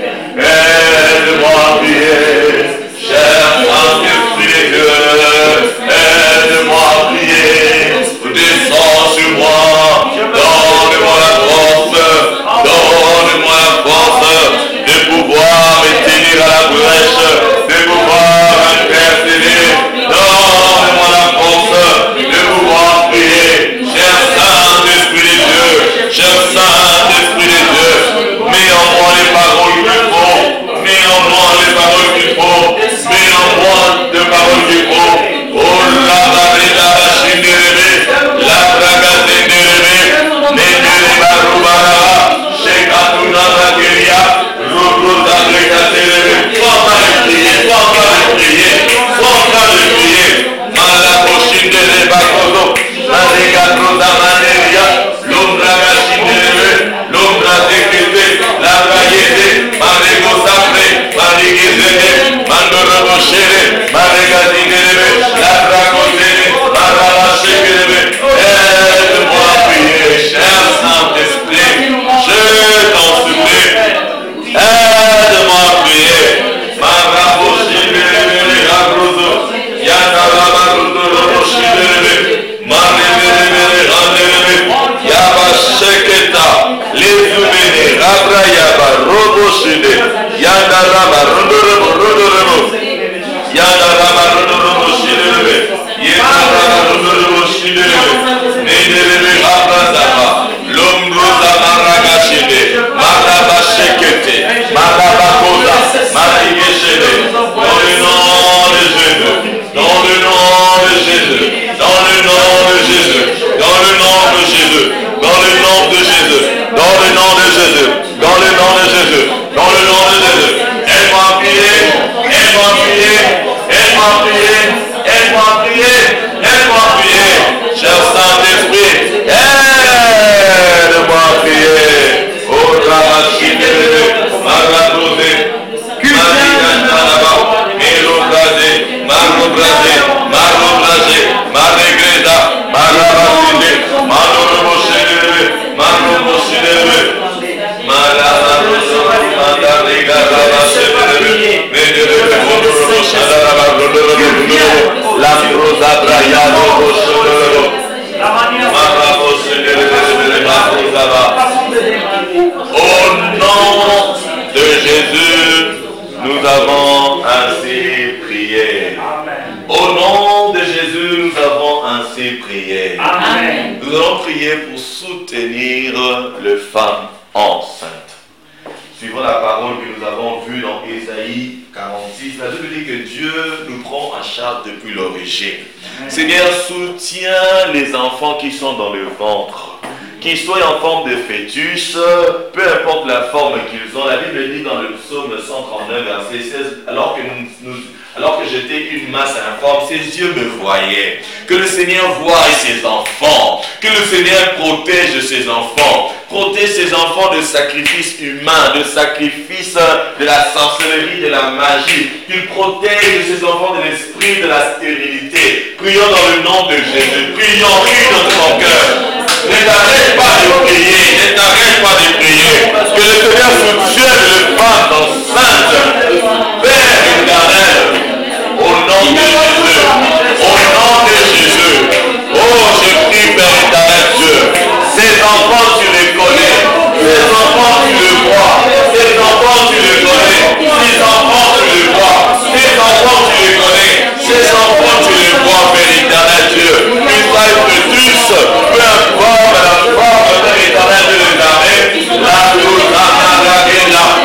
aide-moi à prier, cher Saint-Esprit de Dieu, aide-moi à prier, descends sur moi, donne-moi la force, donne-moi la force de pouvoir me tenir à la brèche, de pouvoir intercéder, donne-moi la force de pouvoir prier, cher Saint-Esprit de Dieu, cher Saint-Esprit de Dieu, mets en moi les paroles qu'il faut, mets en moi les paroles qu'il faut, mets en moi les paroles qu'il faut. Oh la barilla la chindérébé, la bragadénérébé, nénéré barubara, shekatuna rageria, ruruza bregatérébé. Sois en train de prier, sois en train de prier, sois en train de prier. Malako chindéré bakozo, la regatroza manéria, l'ombra chindérébé, l'ombra décrété, la braguété, marego sacré, mariguézéné, mandorobo chéré, marégadinérébé, la bragozéné, marabachéguérébé. Aide-moi à prier, cher Saint-Esprit, je t'en supplie. Aide-moi à prier. Marabo chindérébé, abrozo, yanarabarundo robo chindérébé, marébérébé, randérébé, yaba sheketa, les rabra yaba robo chindé, yandaraba rondo robo rondo robo, yandaraba rondo robo chindérébé, yandaraba rondo robo chindérébé, nédérébé rabra zaba, l'ombro zaba raga chindé, maraba shekete, maraba koza, marigé chindé, dans le nom de Jésus, dans le nom de Jésus. La prosa braya au nom de Jésus, nous avons ainsi prié. Au nom de Jésus, nous avons ainsi prié. Amen. Nous allons prier pour soutenir les femmes enceintes. Suivant la parole que nous avons vue dans Ésaïe quarante-six, la Bible dit que Dieu nous prend en charge depuis l'origine. Seigneur, soutiens les enfants qui sont dans le ventre, qu'ils soient en forme de fœtus, peu importe la forme qu'ils ont. La Bible dit dans le psaume cent trente-neuf, verset seize, alors que, nous, nous, alors que j'étais une masse informe, ses yeux me voyaient. Que le Seigneur voie ses enfants, que le Seigneur protège ses enfants, protège ses enfants de sacrifices humains, de sacrifices de la sorcellerie, de la magie, qu'il protège ses enfants de l'esprit de la stérilité. Prions dans le nom de Jésus, prions, prions dans ton cœur. Ne t'arrête pas de prier, ne t'arrête pas de prier. Que le Seigneur soutienne les femmes enceintes. Père éternel, au nom de Jésus, au nom de Jésus. Oh, je prie, Père éternel Dieu. Ces enfants, tu les connais. Ces enfants, tu les vois. Ces enfants, tu les connais. Ces enfants, tu les vois. Ces enfants, tu les connais. Ces enfants, tu les vois, Père éternel Dieu. Ils soient tous, peu importe la forme, Père éternel de les armées. La douce, la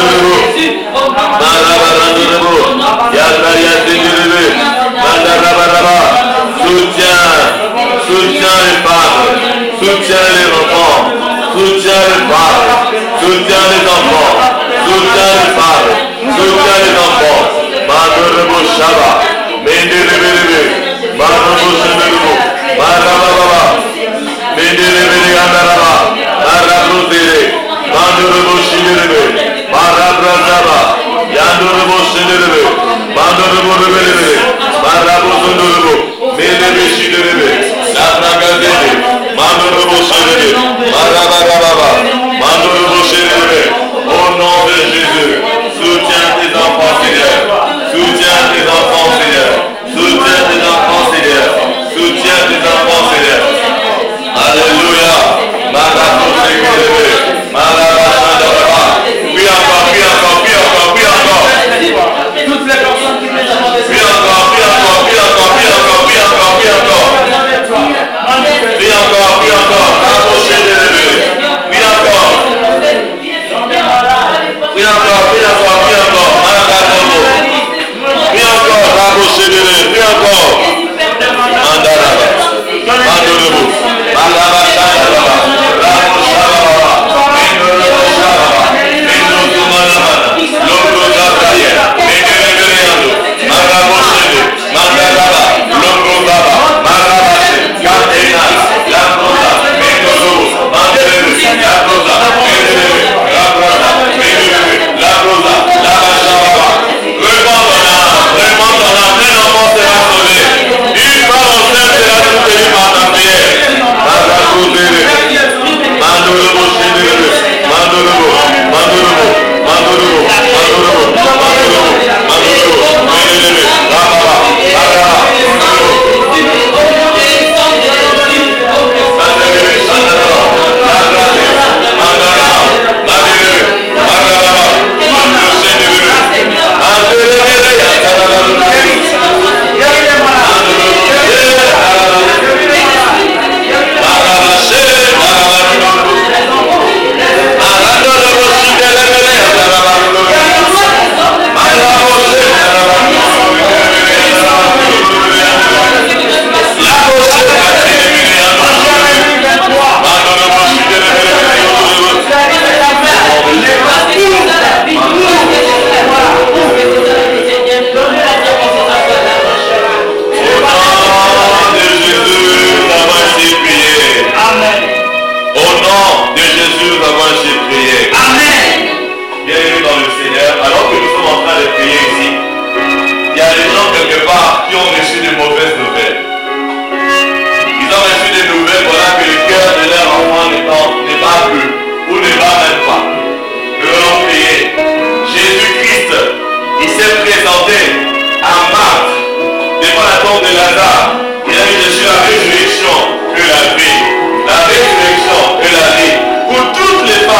Soutiens les femmes, soutiens les enfants, soutiens les femmes, soutiens les enfants, soutiens les femmes, soutiens les enfants. Mandorebo Shaba, Mendelebelebe, Mandorebo Shendelebo, Marababa, Mendelebele Andaraba, Marabrozele, Mandorebo Shendelebe, Marabrazaba, Yandorebo Shendelebe, Mandorebo Rebelebe, Marabo Sondorebo, Mendelebe Shendelebe, Labragazele, Mandorebo Shendelebe, Marababa, Mandorebo Shendelebe. Au nom de Jésus, soutiens tes enfants, Seigneur. Soutiens tes enfants, Seigneur. Soutiens tes enfants, Seigneur. Soutiens tes enfants, Seigneur. Alléluia. Marabo Shendelebe, Marababa. Puis encore, puis encore, puis encore, puis encore. Toutes les personnes qui me demandent de puis encore, puis encore, puis encore, puis encore, puis encore, puis encore. Puis encore, puis encore. Marabo Shendelebe. Puis encore. Puis encore, puis encore, puis encore. Marababa. Puis encore, Marabo Shendelebe. Puis encore. Mandaraba. Mandorebo. Marababa Shandaraba. Rabo Shababa. Mendorebo Shababa. Mendorebo Manamana. Logo Zabraya. Mendelebeleando. Marabo Shende. Mandaraba. Logo Baba. Marabashe. Katena. Lambrosa. Mendorebo. Mandelebe. Labrosa. Mendelebe. Labrosa. Mendelebe. Labrosa. Labashababa. Remonte-la. Remonte-la. Un enfant sera sauvé. Une femme enceinte sera soutenue par ta prière. Marabo Zele. Mandorebo Shendelebe. Mandorebo. Mandorebo. Mandorebo. Mandorebo. Mandorebo. Mandorebo. Mendelebe. Rababa. Maraba. Mandorebo. Mandelebe. Shandaraba. Labrade. Mandaraba. Mandelebe. Marababa. Mandorebo Shendelebe. Mandelebe. Yantaraba. Les femmes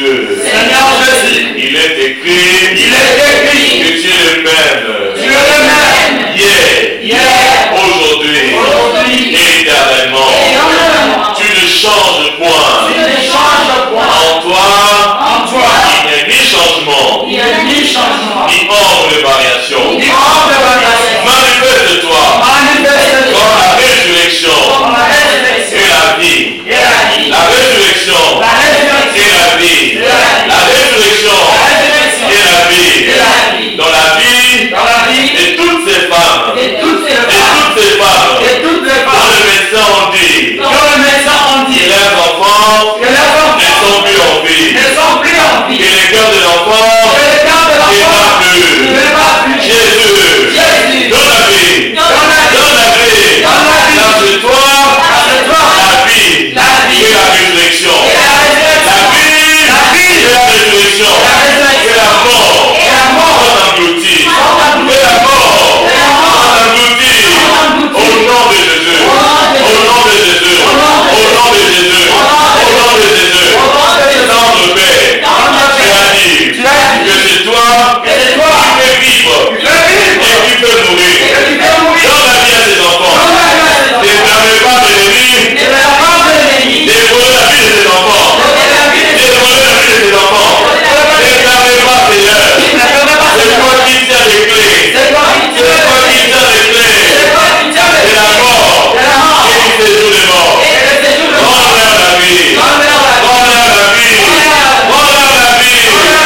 Jésus. Seigneur Jésus. Il est écrit. Il est écrit. Que tu es le même. Tu es le même. Hier. Hier. Aujourd'hui. Aujourd'hui. Et éternellement. Éternellement. Tu ne changes point. Tu ne changes point. En toi. En toi. Il n'y a ni changement. Il n'y a ni changement. Ni ombre de variation. Ni ombre de variation. Manifeste-toi. Manifeste-toi. Comme la résurrection. Comme la résurrection. Et la vie. Et la vie. La résurrection. La résurrection. Et la vie. Et la vie. La résurrection. La résurrection. Et la vie. Et la vie. Dans la vie. Dans la vie. Et toutes ces femmes. Et toutes ces Et femmes. toutes ces femmes. Et toutes les Dont femmes. le médecin ont dit. Dont le médecin ont dit. Que leurs enfants. Que leurs enfants. Ne sont plus en vie. Ne sont plus en vie. Que les cœurs de l'enfant. Que le cœur de Ne l'enfant. bat plus. Ne bat plus. Jésus. Jésus. Dans la vie. Dans la vie. Dans la vie. Dans la vie. Lâche-toi. Lâche-toi. La vie. La vie. Et la résurrection. Et la résurrection. La vie. La vie. Et la résurrection. La résurrection. Et la mort. Et la mort. On engloutit. On engloutit. Et la mort. Et la mort. On engloutit. On engloutit. Au nom de Jésus. Au nom de Jésus. Au nom de Jésus. Au nom de Jésus. Au nom de Jésus. Au nom de Jésus. Dans le Père. Dans le Tu Père. as dit. Tu as dit. Que c'est toi. Que c'est toi. Qui peux vivre. Tu peux vivre. Et qui peux mourir. Et tu peux mourir. Dans la vie à tes enfants. Dans la vie à tes enfants. Ne permets pas de l'ennemi. Ne permets pas de l'ennemi. De voler la vie de tes enfants. De voler la vie de tes De voler la vie de tes enfants. Ne permets pas, Seigneur. Ne permets pas, C'est Seigneur. toi qui tiens les clés. C'est toi qui C'est tiens toi qui tiens les clés. C'est toi qui tiens les De la mort. De la mort. Et du séjour des morts. Et le séjour de mort. Rends-leur la vie. Rends-leur la vie. Rends-leur la vie. Rends-leur la vie.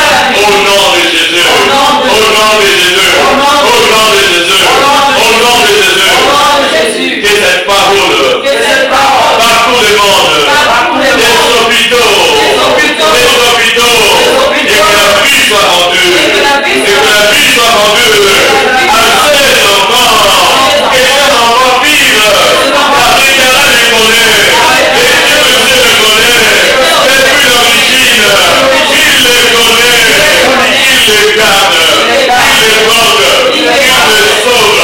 Au nom de Jésus. Au nom de Jésus. Au nom de Jésus. Au nom de Jésus. Au nom de Jésus. Que cette parole Que cette parole parcourt le monde. parcourt le Des monde. hôpitaux. Des hôpitaux. Des hôpitaux. Et que la vie soit rendue. Et que la vie Et que la vie soit rendue à ces enfants. Que ces enfants vivent. Car l'Éternel les connaît. Et Dieu le connaît. Depuis l'origine. Il les connaît. Il les garde. Il les porte. Il les sauve.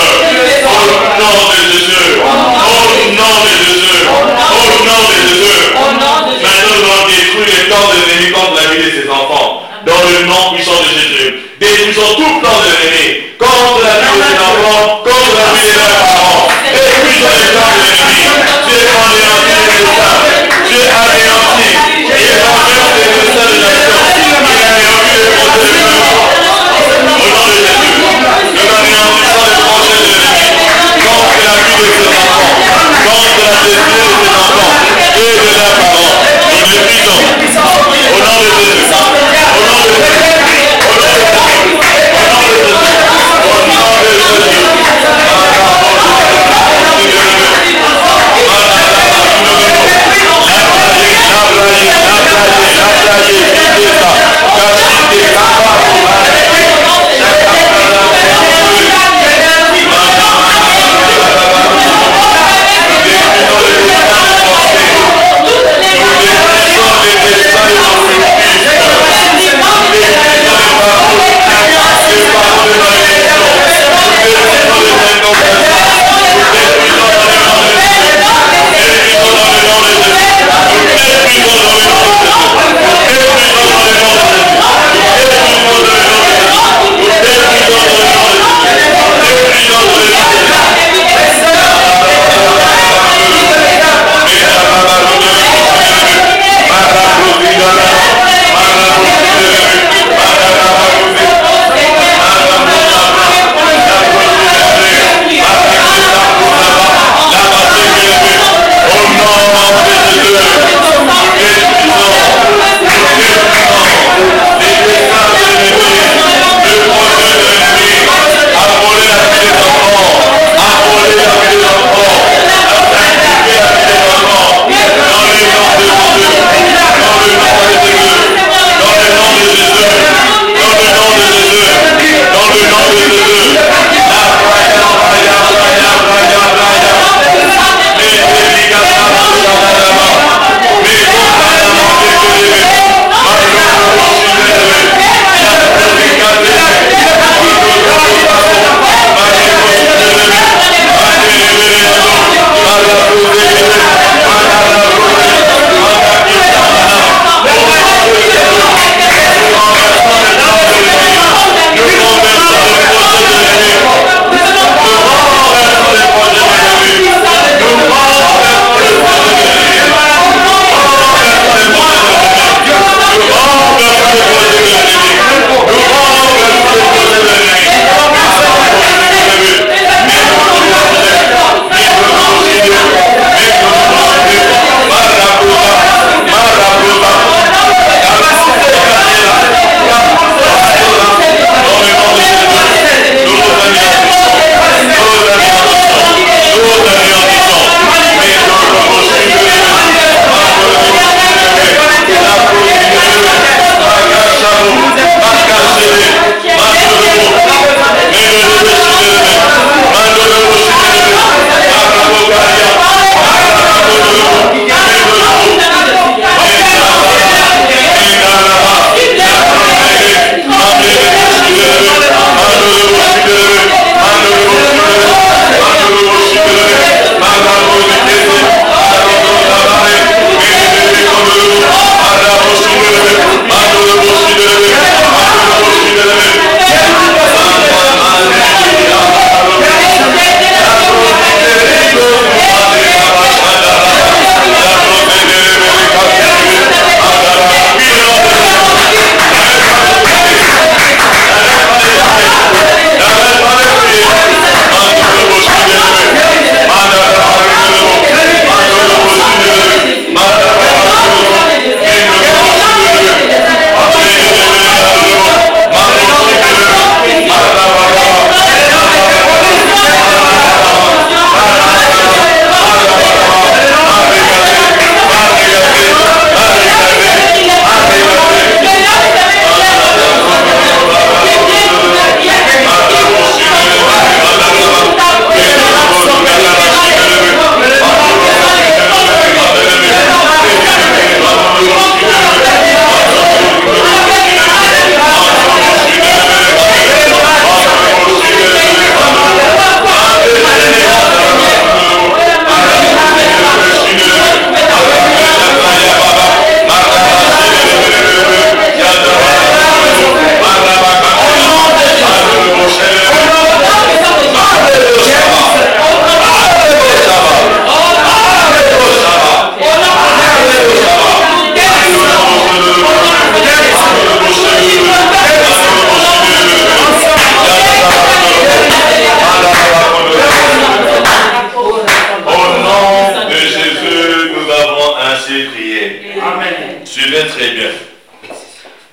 Au nom de Jésus. Au nom de Jésus. Au nom de Jésus. Maintenant, nous allons détruire les plans de l'ennemi contre la vie de ses enfants. Dans le nom puissant de Jésus. Détruisons tout plan de l'ennemi contre la vie de ses enfants, contre la vie de leurs parents. Détruisons les plans de l'ennemi. Dieu est anéanti les médecins. Dieu est anéanti. Il est anéanti les médecins de nation. Il est anéanti les projets de l'ennemi. Au nom de Jésus. Nous anéantissons les projets de l'ennemi contre la vie de ses enfants, contre la destinée de ses enfants et de leurs parents. Nous les brisons. Au nom de Jésus. Au nom de Jésus. Au nom de Jésus. Au nom de Jésus. Au nom de Jésus.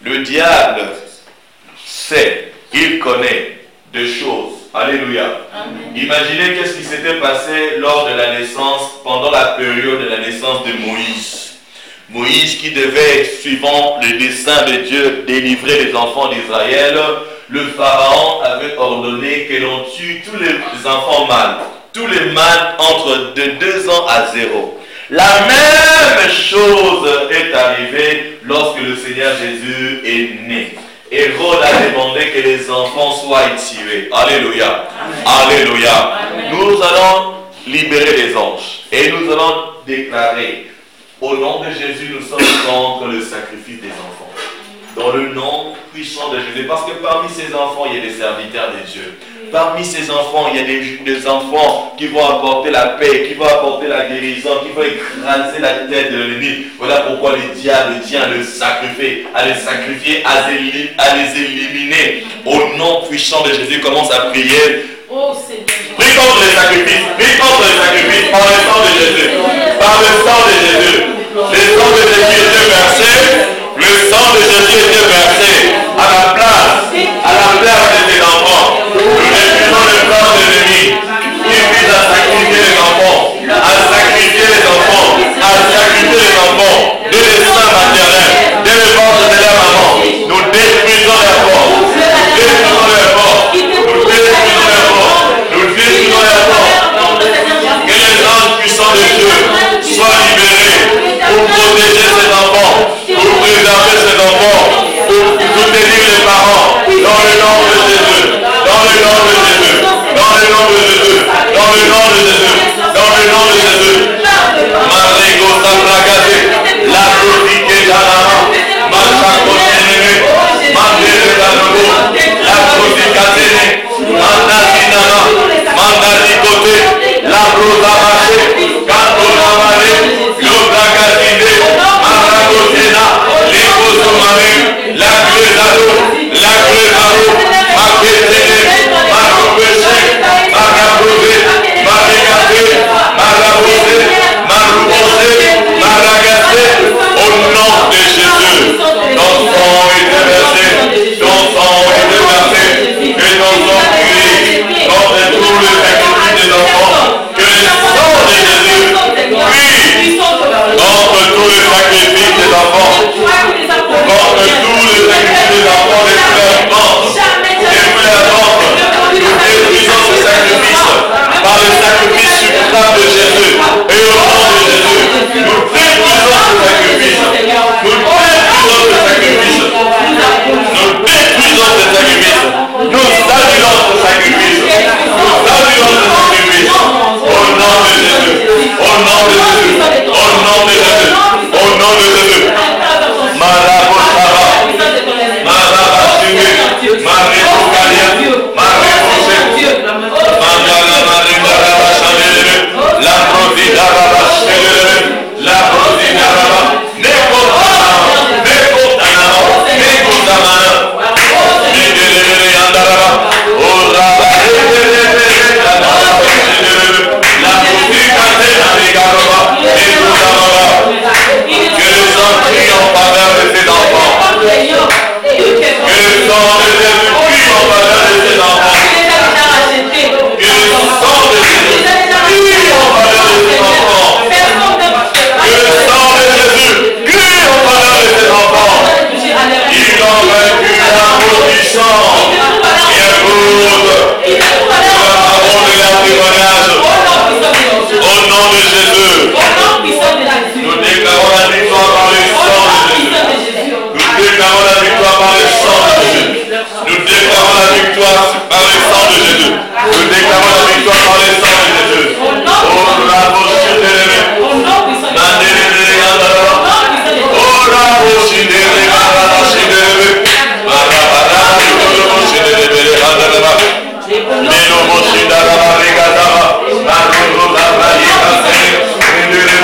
Le diable sait, il connaît des choses. Alléluia. Amen. Imaginez qu'est-ce qui s'était passé lors de la naissance, pendant la période de la naissance de Moïse. Moïse qui devait, suivant le dessein de Dieu, délivrer les enfants d'Israël. Le pharaon avait ordonné que l'on tue tous les enfants mâles. Tous les mâles entre de deux ans à zéro. La même chose est arrivée lorsque le Seigneur Jésus est né. Hérode a demandé que les enfants soient tués. Alléluia. Amen. Alléluia. Amen. Nous allons libérer les anges. Et nous allons déclarer, au nom de Jésus, nous sommes contre le sacrifice des enfants. Dans le nom puissant de Jésus. Parce que parmi ces enfants, il y a des serviteurs de Dieu. Parmi ces enfants, il y a des, des enfants qui vont apporter la paix, qui vont apporter la guérison, qui vont écraser la tête de l'ennemi. Voilà pourquoi le diable tient à le sacrifier, à les sacrifier, à les, à les éliminer. Au nom puissant de Jésus, commence à prier. Oh, Seigneur. Prie contre les sacrifices, prie contre les sacrifices par le sang de Jésus. Par le sang de Jésus. Le sang de Jésus était versé. Le sang de Jésus était versé à la place, à la place de tes enfants. Nous détruisons le plan de l'ennemi qui vise à sacrifier les enfants, à sacrifier les enfants, à sacrifier les enfants, de l'essence maternelle, de l'effort de la maman. Nous détruisons les forces, nous détruisons les forces, nous détruisons les forces, nous détruisons les forces. Que les anges puissants de Dieu soient libérés pour protéger ces enfants, pour préserver ces enfants, pour soutenir les parents, dans le nom de Jésus, dans le nom de Jésus, dans le nom de Jésus, dans le nom de Jésus, dans le nom de Jésus. Marigo Sabragade, la Rodique Janama, Machaco Ténémé, Mandele Danobo, la Rodicatene, Mandatinama, Mandalicote, la Rosa Maché, Cantona Mare, Lobragatine, Maragotena, Lecosomare, la Gresaro, la Gresaro, Maquetene, Marobese, Marabose, Marigate, Marabose, Marubose, Maragate, au nom de Jésus, ton sang est déversé, ton sang est déversé, que ton sang prie, contre tout le sacrifice des enfants, que le sang de Jésus prie, contre tout le sacrifice des enfants, contre tout le sacrifice des enfants, des frères morts, des frères morts, nous détruisons ce sacrifice par le sacrifice suprême de Jésus, et au nom de Jésus, nous détruisons ce sacrifice, nous détruisons ce sacrifice, nous détruisons ce sacrifice, nous saluons ce sacrifice, nous saluons ce sacrifice, au nom de Jésus, au nom de Jésus, au nom de Jésus, au nom de Jésus. Marabotaba, Marabatume, Maribokalia, Maribose, Mandala Maribaraba Chandele, la Providaraba Chandele, la Providaraba, Nekotana, Nekotana, Nekotana, Nidele Yandaraba, Oraba, la Provikate Navigaraba, Nekotana. Que le sang crie en faveur de ses enfants. Que le sang de Jésus crie en faveur de ses enfants. Que le sang de Jésus crie en faveur de ses enfants. Que le sang de Jésus crie en faveur de ses enfants. Il a vaincu la maudissant. Et Hérode, le baron de la témoignage. Au nom de Jésus. Nous déclarons la victoire par le sang de Jésus. Nous déclarons la victoire par le sang de Jésus. Nous déclarons la victoire par le sang de Jésus. Nous déclarons la victoire par le sang de Jésus. Oh, bravo, Chidere. Mandere, Yandara. Oh, bravo, Chidere, Yandara, Chidere. Marabara, Chidere, Chidere, Yandara. Meno, Chidara, Regadara. Marro, Rabba, Yandara.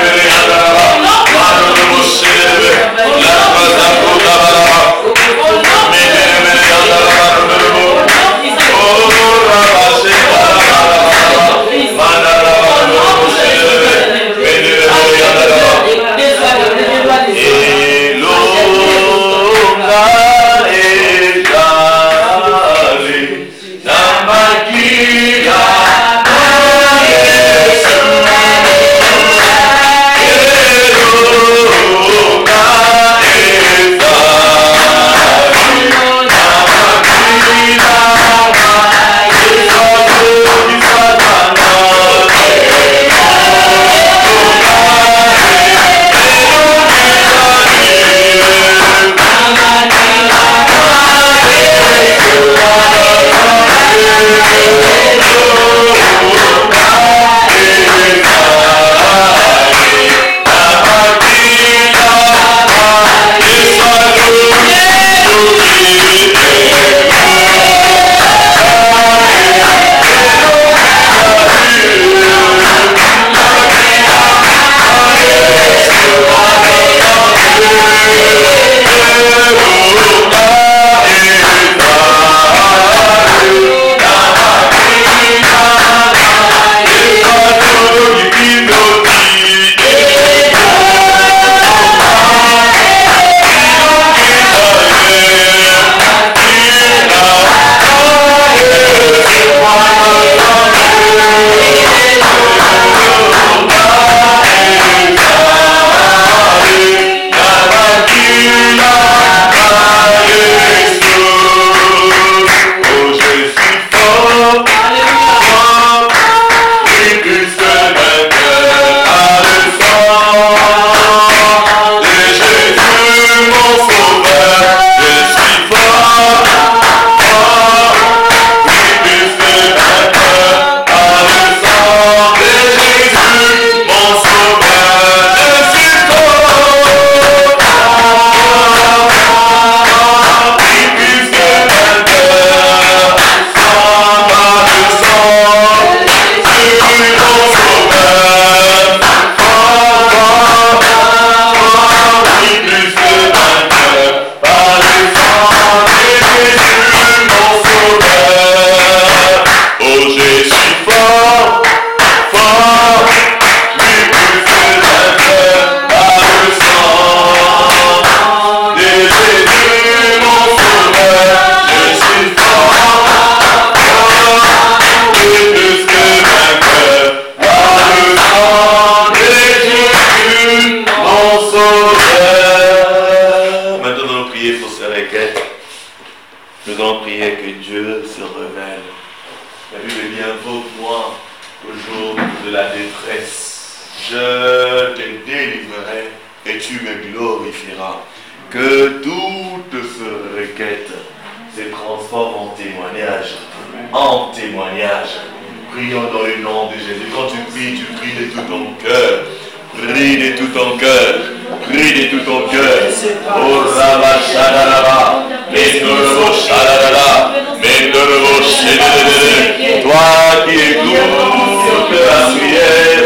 requêtes. Nous allons prier que Dieu se révèle. La Bible dit, invoque-moi au jour de la détresse. Je te délivrerai et tu me glorifieras. Que toutes ces requêtes se transforment en témoignage. En témoignage. Prions dans le nom de Jésus. Quand tu pries, tu pries de tout ton cœur. Prie de tout ton cœur. Prie de tout ton cœur. Oh Rabba Shadalaba. Mendorobo Shadalala. Mendorobo Shadalala. Toi qui écoutes la prière.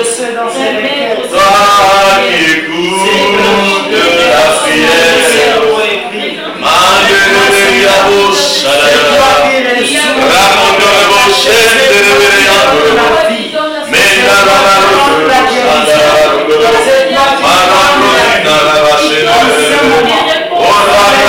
Toi qui écoutes la prière. Mandorobo Shadalala. Ramondorobo Shadalala. Mendorobo Shadalala.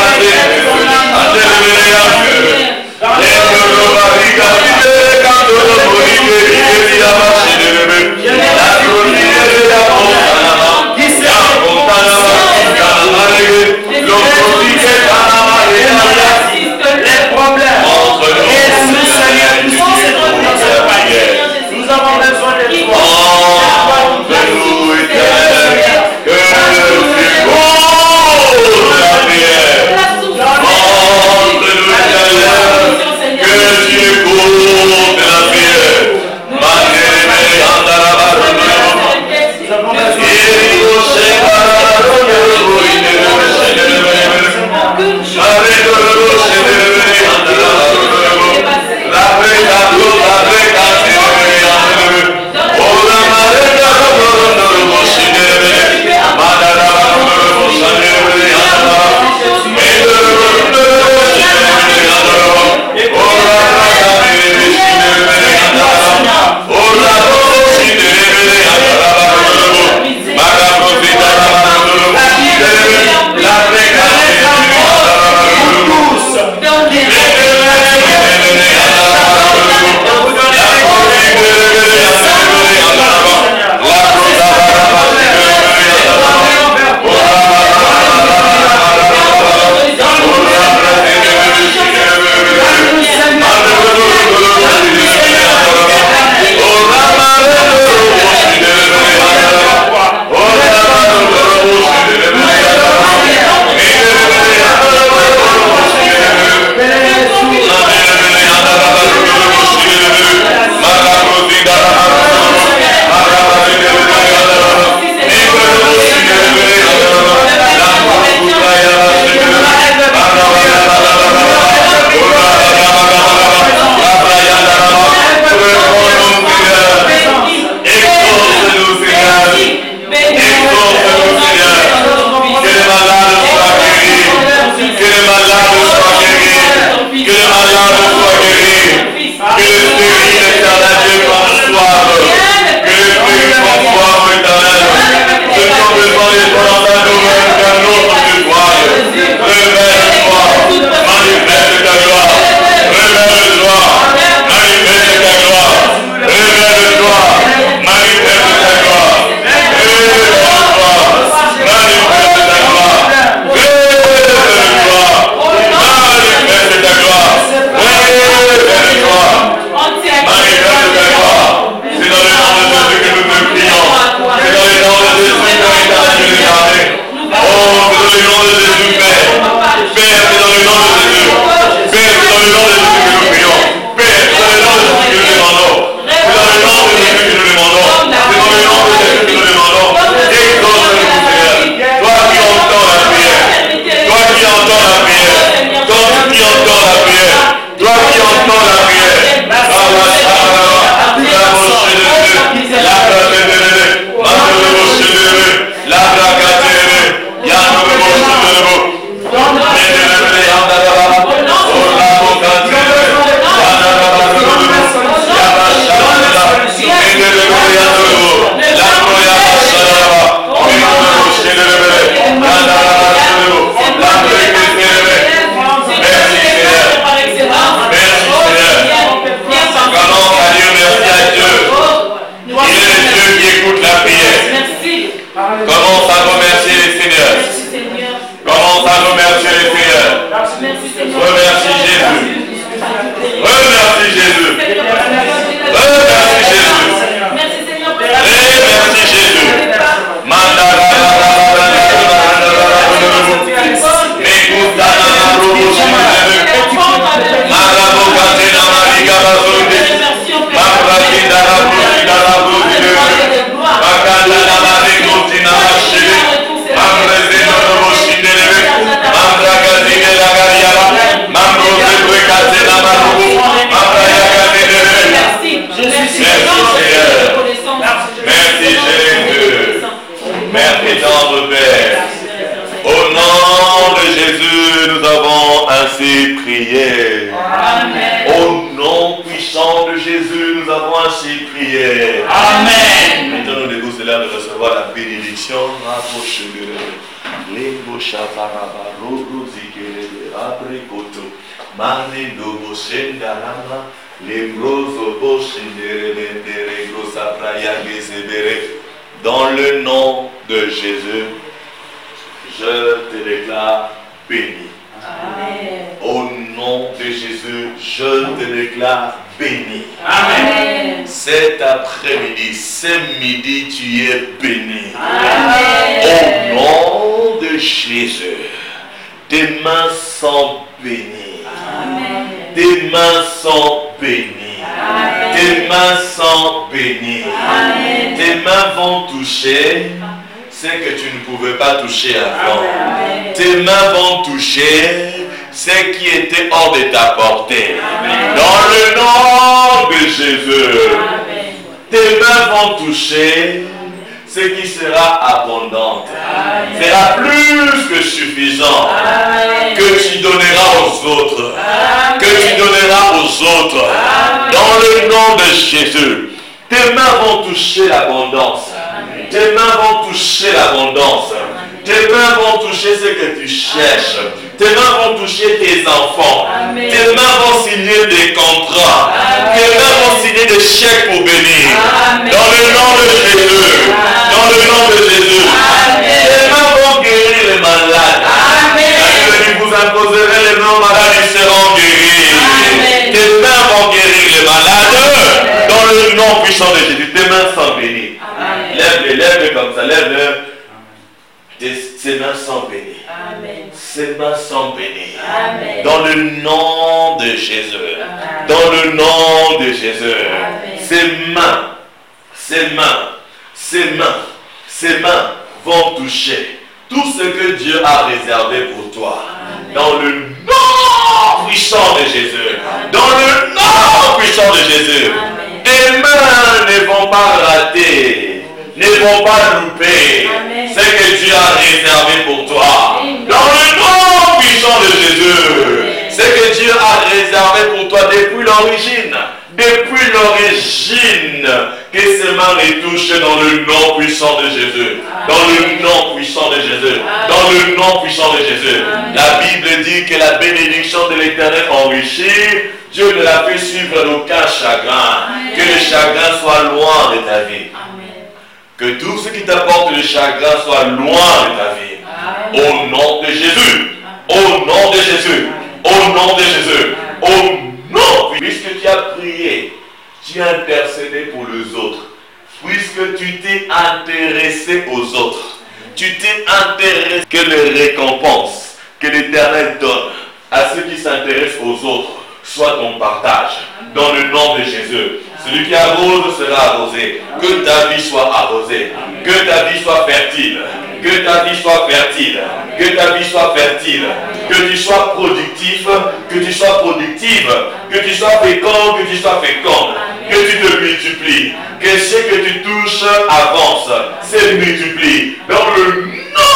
ainsi prié. Amen. Au nom puissant de Jésus, nous avons ainsi prié. Amen. Maintenant, nous devons cela de recevoir la bénédiction. Dans le nom de Jésus, je te déclare béni. Amen. Au nom de Jésus, je te déclare béni. Amen. Cet après-midi, ce midi, tu es béni. Amen. Au nom de Jésus, tes mains sont bénies. Amen. Tes mains sont bénies. Amen. Tes mains sont bénies. Amen. Tes mains vont toucher ce que tu ne pouvais pas toucher avant. Amen. Tes mains vont toucher ce qui était hors de ta portée. Amen. Dans le nom de Jésus, Amen. tes mains vont toucher ce qui sera abondant. Amen. Sera plus que suffisant. Amen. Que tu donneras aux autres. Amen. Que tu donneras aux autres. Amen. Dans le nom de Jésus, tes mains vont toucher l'abondance. Amen. Tes mains vont toucher l'abondance. Tes mains vont toucher ce que tu cherches. Tes mains vont toucher tes enfants. Amen. Tes mains vont signer des contrats. Amen. Tes mains vont signer des chèques pour bénir. Amen. Dans le nom de Jésus. Dans le nom de Jésus. Amen. Tes mains vont guérir les malades. Amen. Quand vous imposerez les mains malades, ils seront guéris. Amen. Tes mains vont guérir les malades. Dans le nom puissant de Jésus. Tes mains sont bénies. Amen. Lève-les, lève-les comme ça. Lève-les. Ses mains sont bénies. Amen. Ses mains sont bénies. Amen. Dans le nom de Jésus. Amen. Dans le nom de Jésus. Amen. Ses mains, ses mains, ses mains, ses mains vont toucher tout ce que Dieu a réservé pour toi. Amen. Dans le nom puissant de Jésus. Dans le nom puissant de Jésus. Amen. Tes mains ne vont pas rater, ne vont pas louper Amen. ce que Dieu a réservé pour toi. Amen. Dans le nom puissant de Jésus. Amen. Ce que Dieu a réservé pour toi depuis l'origine. Depuis l'origine, que ces mains les touchent dans le nom puissant de Jésus. Dans le nom puissant de Jésus. Dans le nom puissant de Jésus. Amen. La Bible dit que la bénédiction de l'Éternel enrichit. Dieu ne l'a fait suivre d'aucun chagrin. Amen. Que le chagrin soit loin de ta vie. Amen. Que tout ce qui t'apporte le chagrin soit loin de ta vie. Amen. Au nom de Jésus. Au nom de Jésus. Au nom de Jésus. Au nom. Puisque tu as prié, tu as intercédé pour les autres. Puisque tu t'es intéressé aux autres. Tu t'es intéressé que les récompenses que l'Éternel donne à ceux qui s'intéressent aux autres soit ton partage. Dans le nom de Jésus. Celui qui arrose sera arrosé. Que ta vie soit arrosée. Que ta vie soit fertile. Que ta vie soit fertile. Que ta vie soit fertile. Que tu sois productif. Que tu sois productive. Que tu sois fécond. Que tu sois féconde. Que tu te multiplies. Que ce que tu touches avance. Se multiplie. Dans le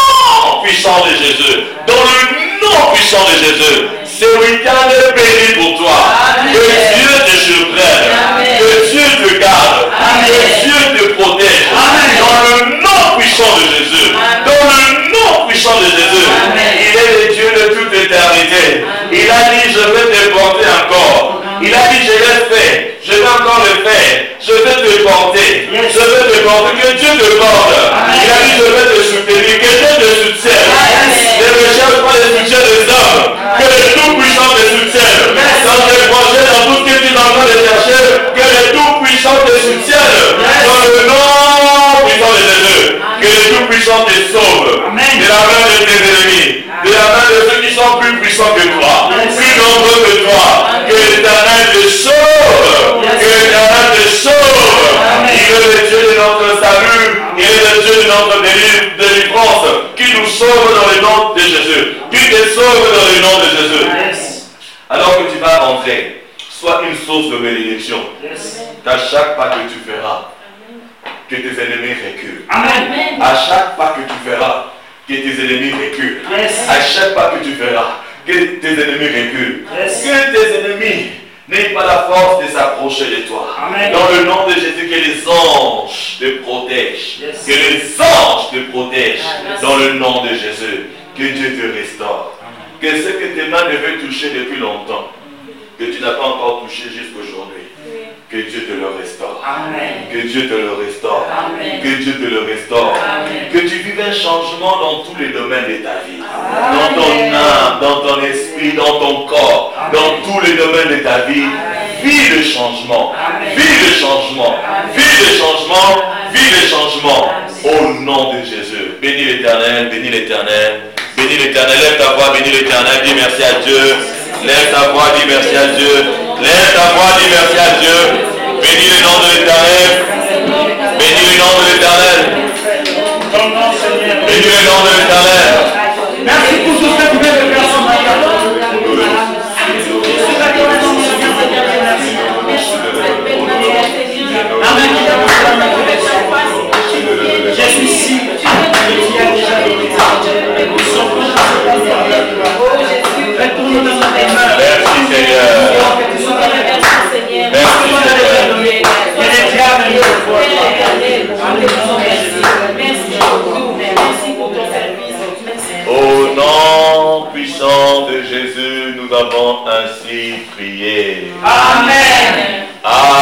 nom puissant de Jésus. Dans le nom puissant de Jésus. Ce week-end est béni pour toi. Amen. Que Dieu te surprenne. Amen. Que Dieu te garde. Amen. Que Dieu te protège. Amen. Dans le nom puissant de Jésus. Amen. Dans le nom puissant de Jésus. Amen. Il est le Dieu de toute éternité. Amen. Il a dit, je vais te porter encore. Il a dit, je l'ai fait. Je vais encore le faire. Je vais te porter. Yes. Je vais te porter. Que Dieu te porte. Amen. Il a dit, je vais te soutenir. Que Dieu te soutienne. Amen. Ne recherche pas le soutien des hommes. Que le Tout-Puissant te soutienne. Yes. Dans tes projets, dans tout ce que tu es en train de chercher, que le Tout-Puissant te soutienne. Yes. Dans le nom puissant de Jésus. Amen. Que le Tout-Puissant te sauve. Amen. De la main de tes ennemis. De la main de ceux qui sont plus puissants que toi. Yes. Plus nombreux que toi. Amen. Que l'Éternel te sauve. Yes. Que l'Éternel te sauve. Amen. Il est le Dieu de notre salut. Il est le Dieu de notre déli- délivrance. Qui nous sauve dans le nom de Jésus. Qui te sauve dans le nom de Jésus. Yes. Alors que tu vas rentrer, sois une source de bénédiction. Yes. À chaque pas que tu feras, que tes ennemis reculent. Amen. À chaque pas que tu feras, que tes ennemis reculent. Yes. À chaque pas que tu feras, Que tes ennemis reculent. Que tes ennemis n'aient pas la force de s'approcher de toi. Amen. Dans le nom de Jésus, que les anges te protègent. Yes. Que les anges te protègent. Dans le nom de Jésus. Que Dieu te restaure. Que ce que tes mains devaient toucher depuis longtemps, que tu n'as pas encore touché jusqu'aujourd'hui, que Dieu te le restaure. Amen. Que Dieu te le restaure. Amen. Que Dieu te le restaure. Amen. Que tu vives un changement dans tous les domaines de ta vie. Dans ton âme, dans ton esprit, dans ton corps, dans tous les domaines de ta vie. Vis le changement. Vis le changement. Vis le changement. Vis le changement. Au nom de Jésus. Bénis l'Éternel, bénis l'Éternel. Bénis l'Éternel. Lève ta voix, bénis l'Éternel. Dis merci à Dieu. Lève ta voix, dis merci à Dieu. Lève ta voix, dis merci à Dieu. Bénis le nom de l'Éternel. Bénis le nom de l'Éternel. Bénis le nom de l'Éternel. Merci pour tout ce que tu viens de faire ce matin. Amen. Je suis ici. Tu as déjà été. Retourne dans ta demeure. Merci Seigneur. Merci Seigneur. Au nom puissant de Jésus, nous avons ainsi prié. Amen. Amen.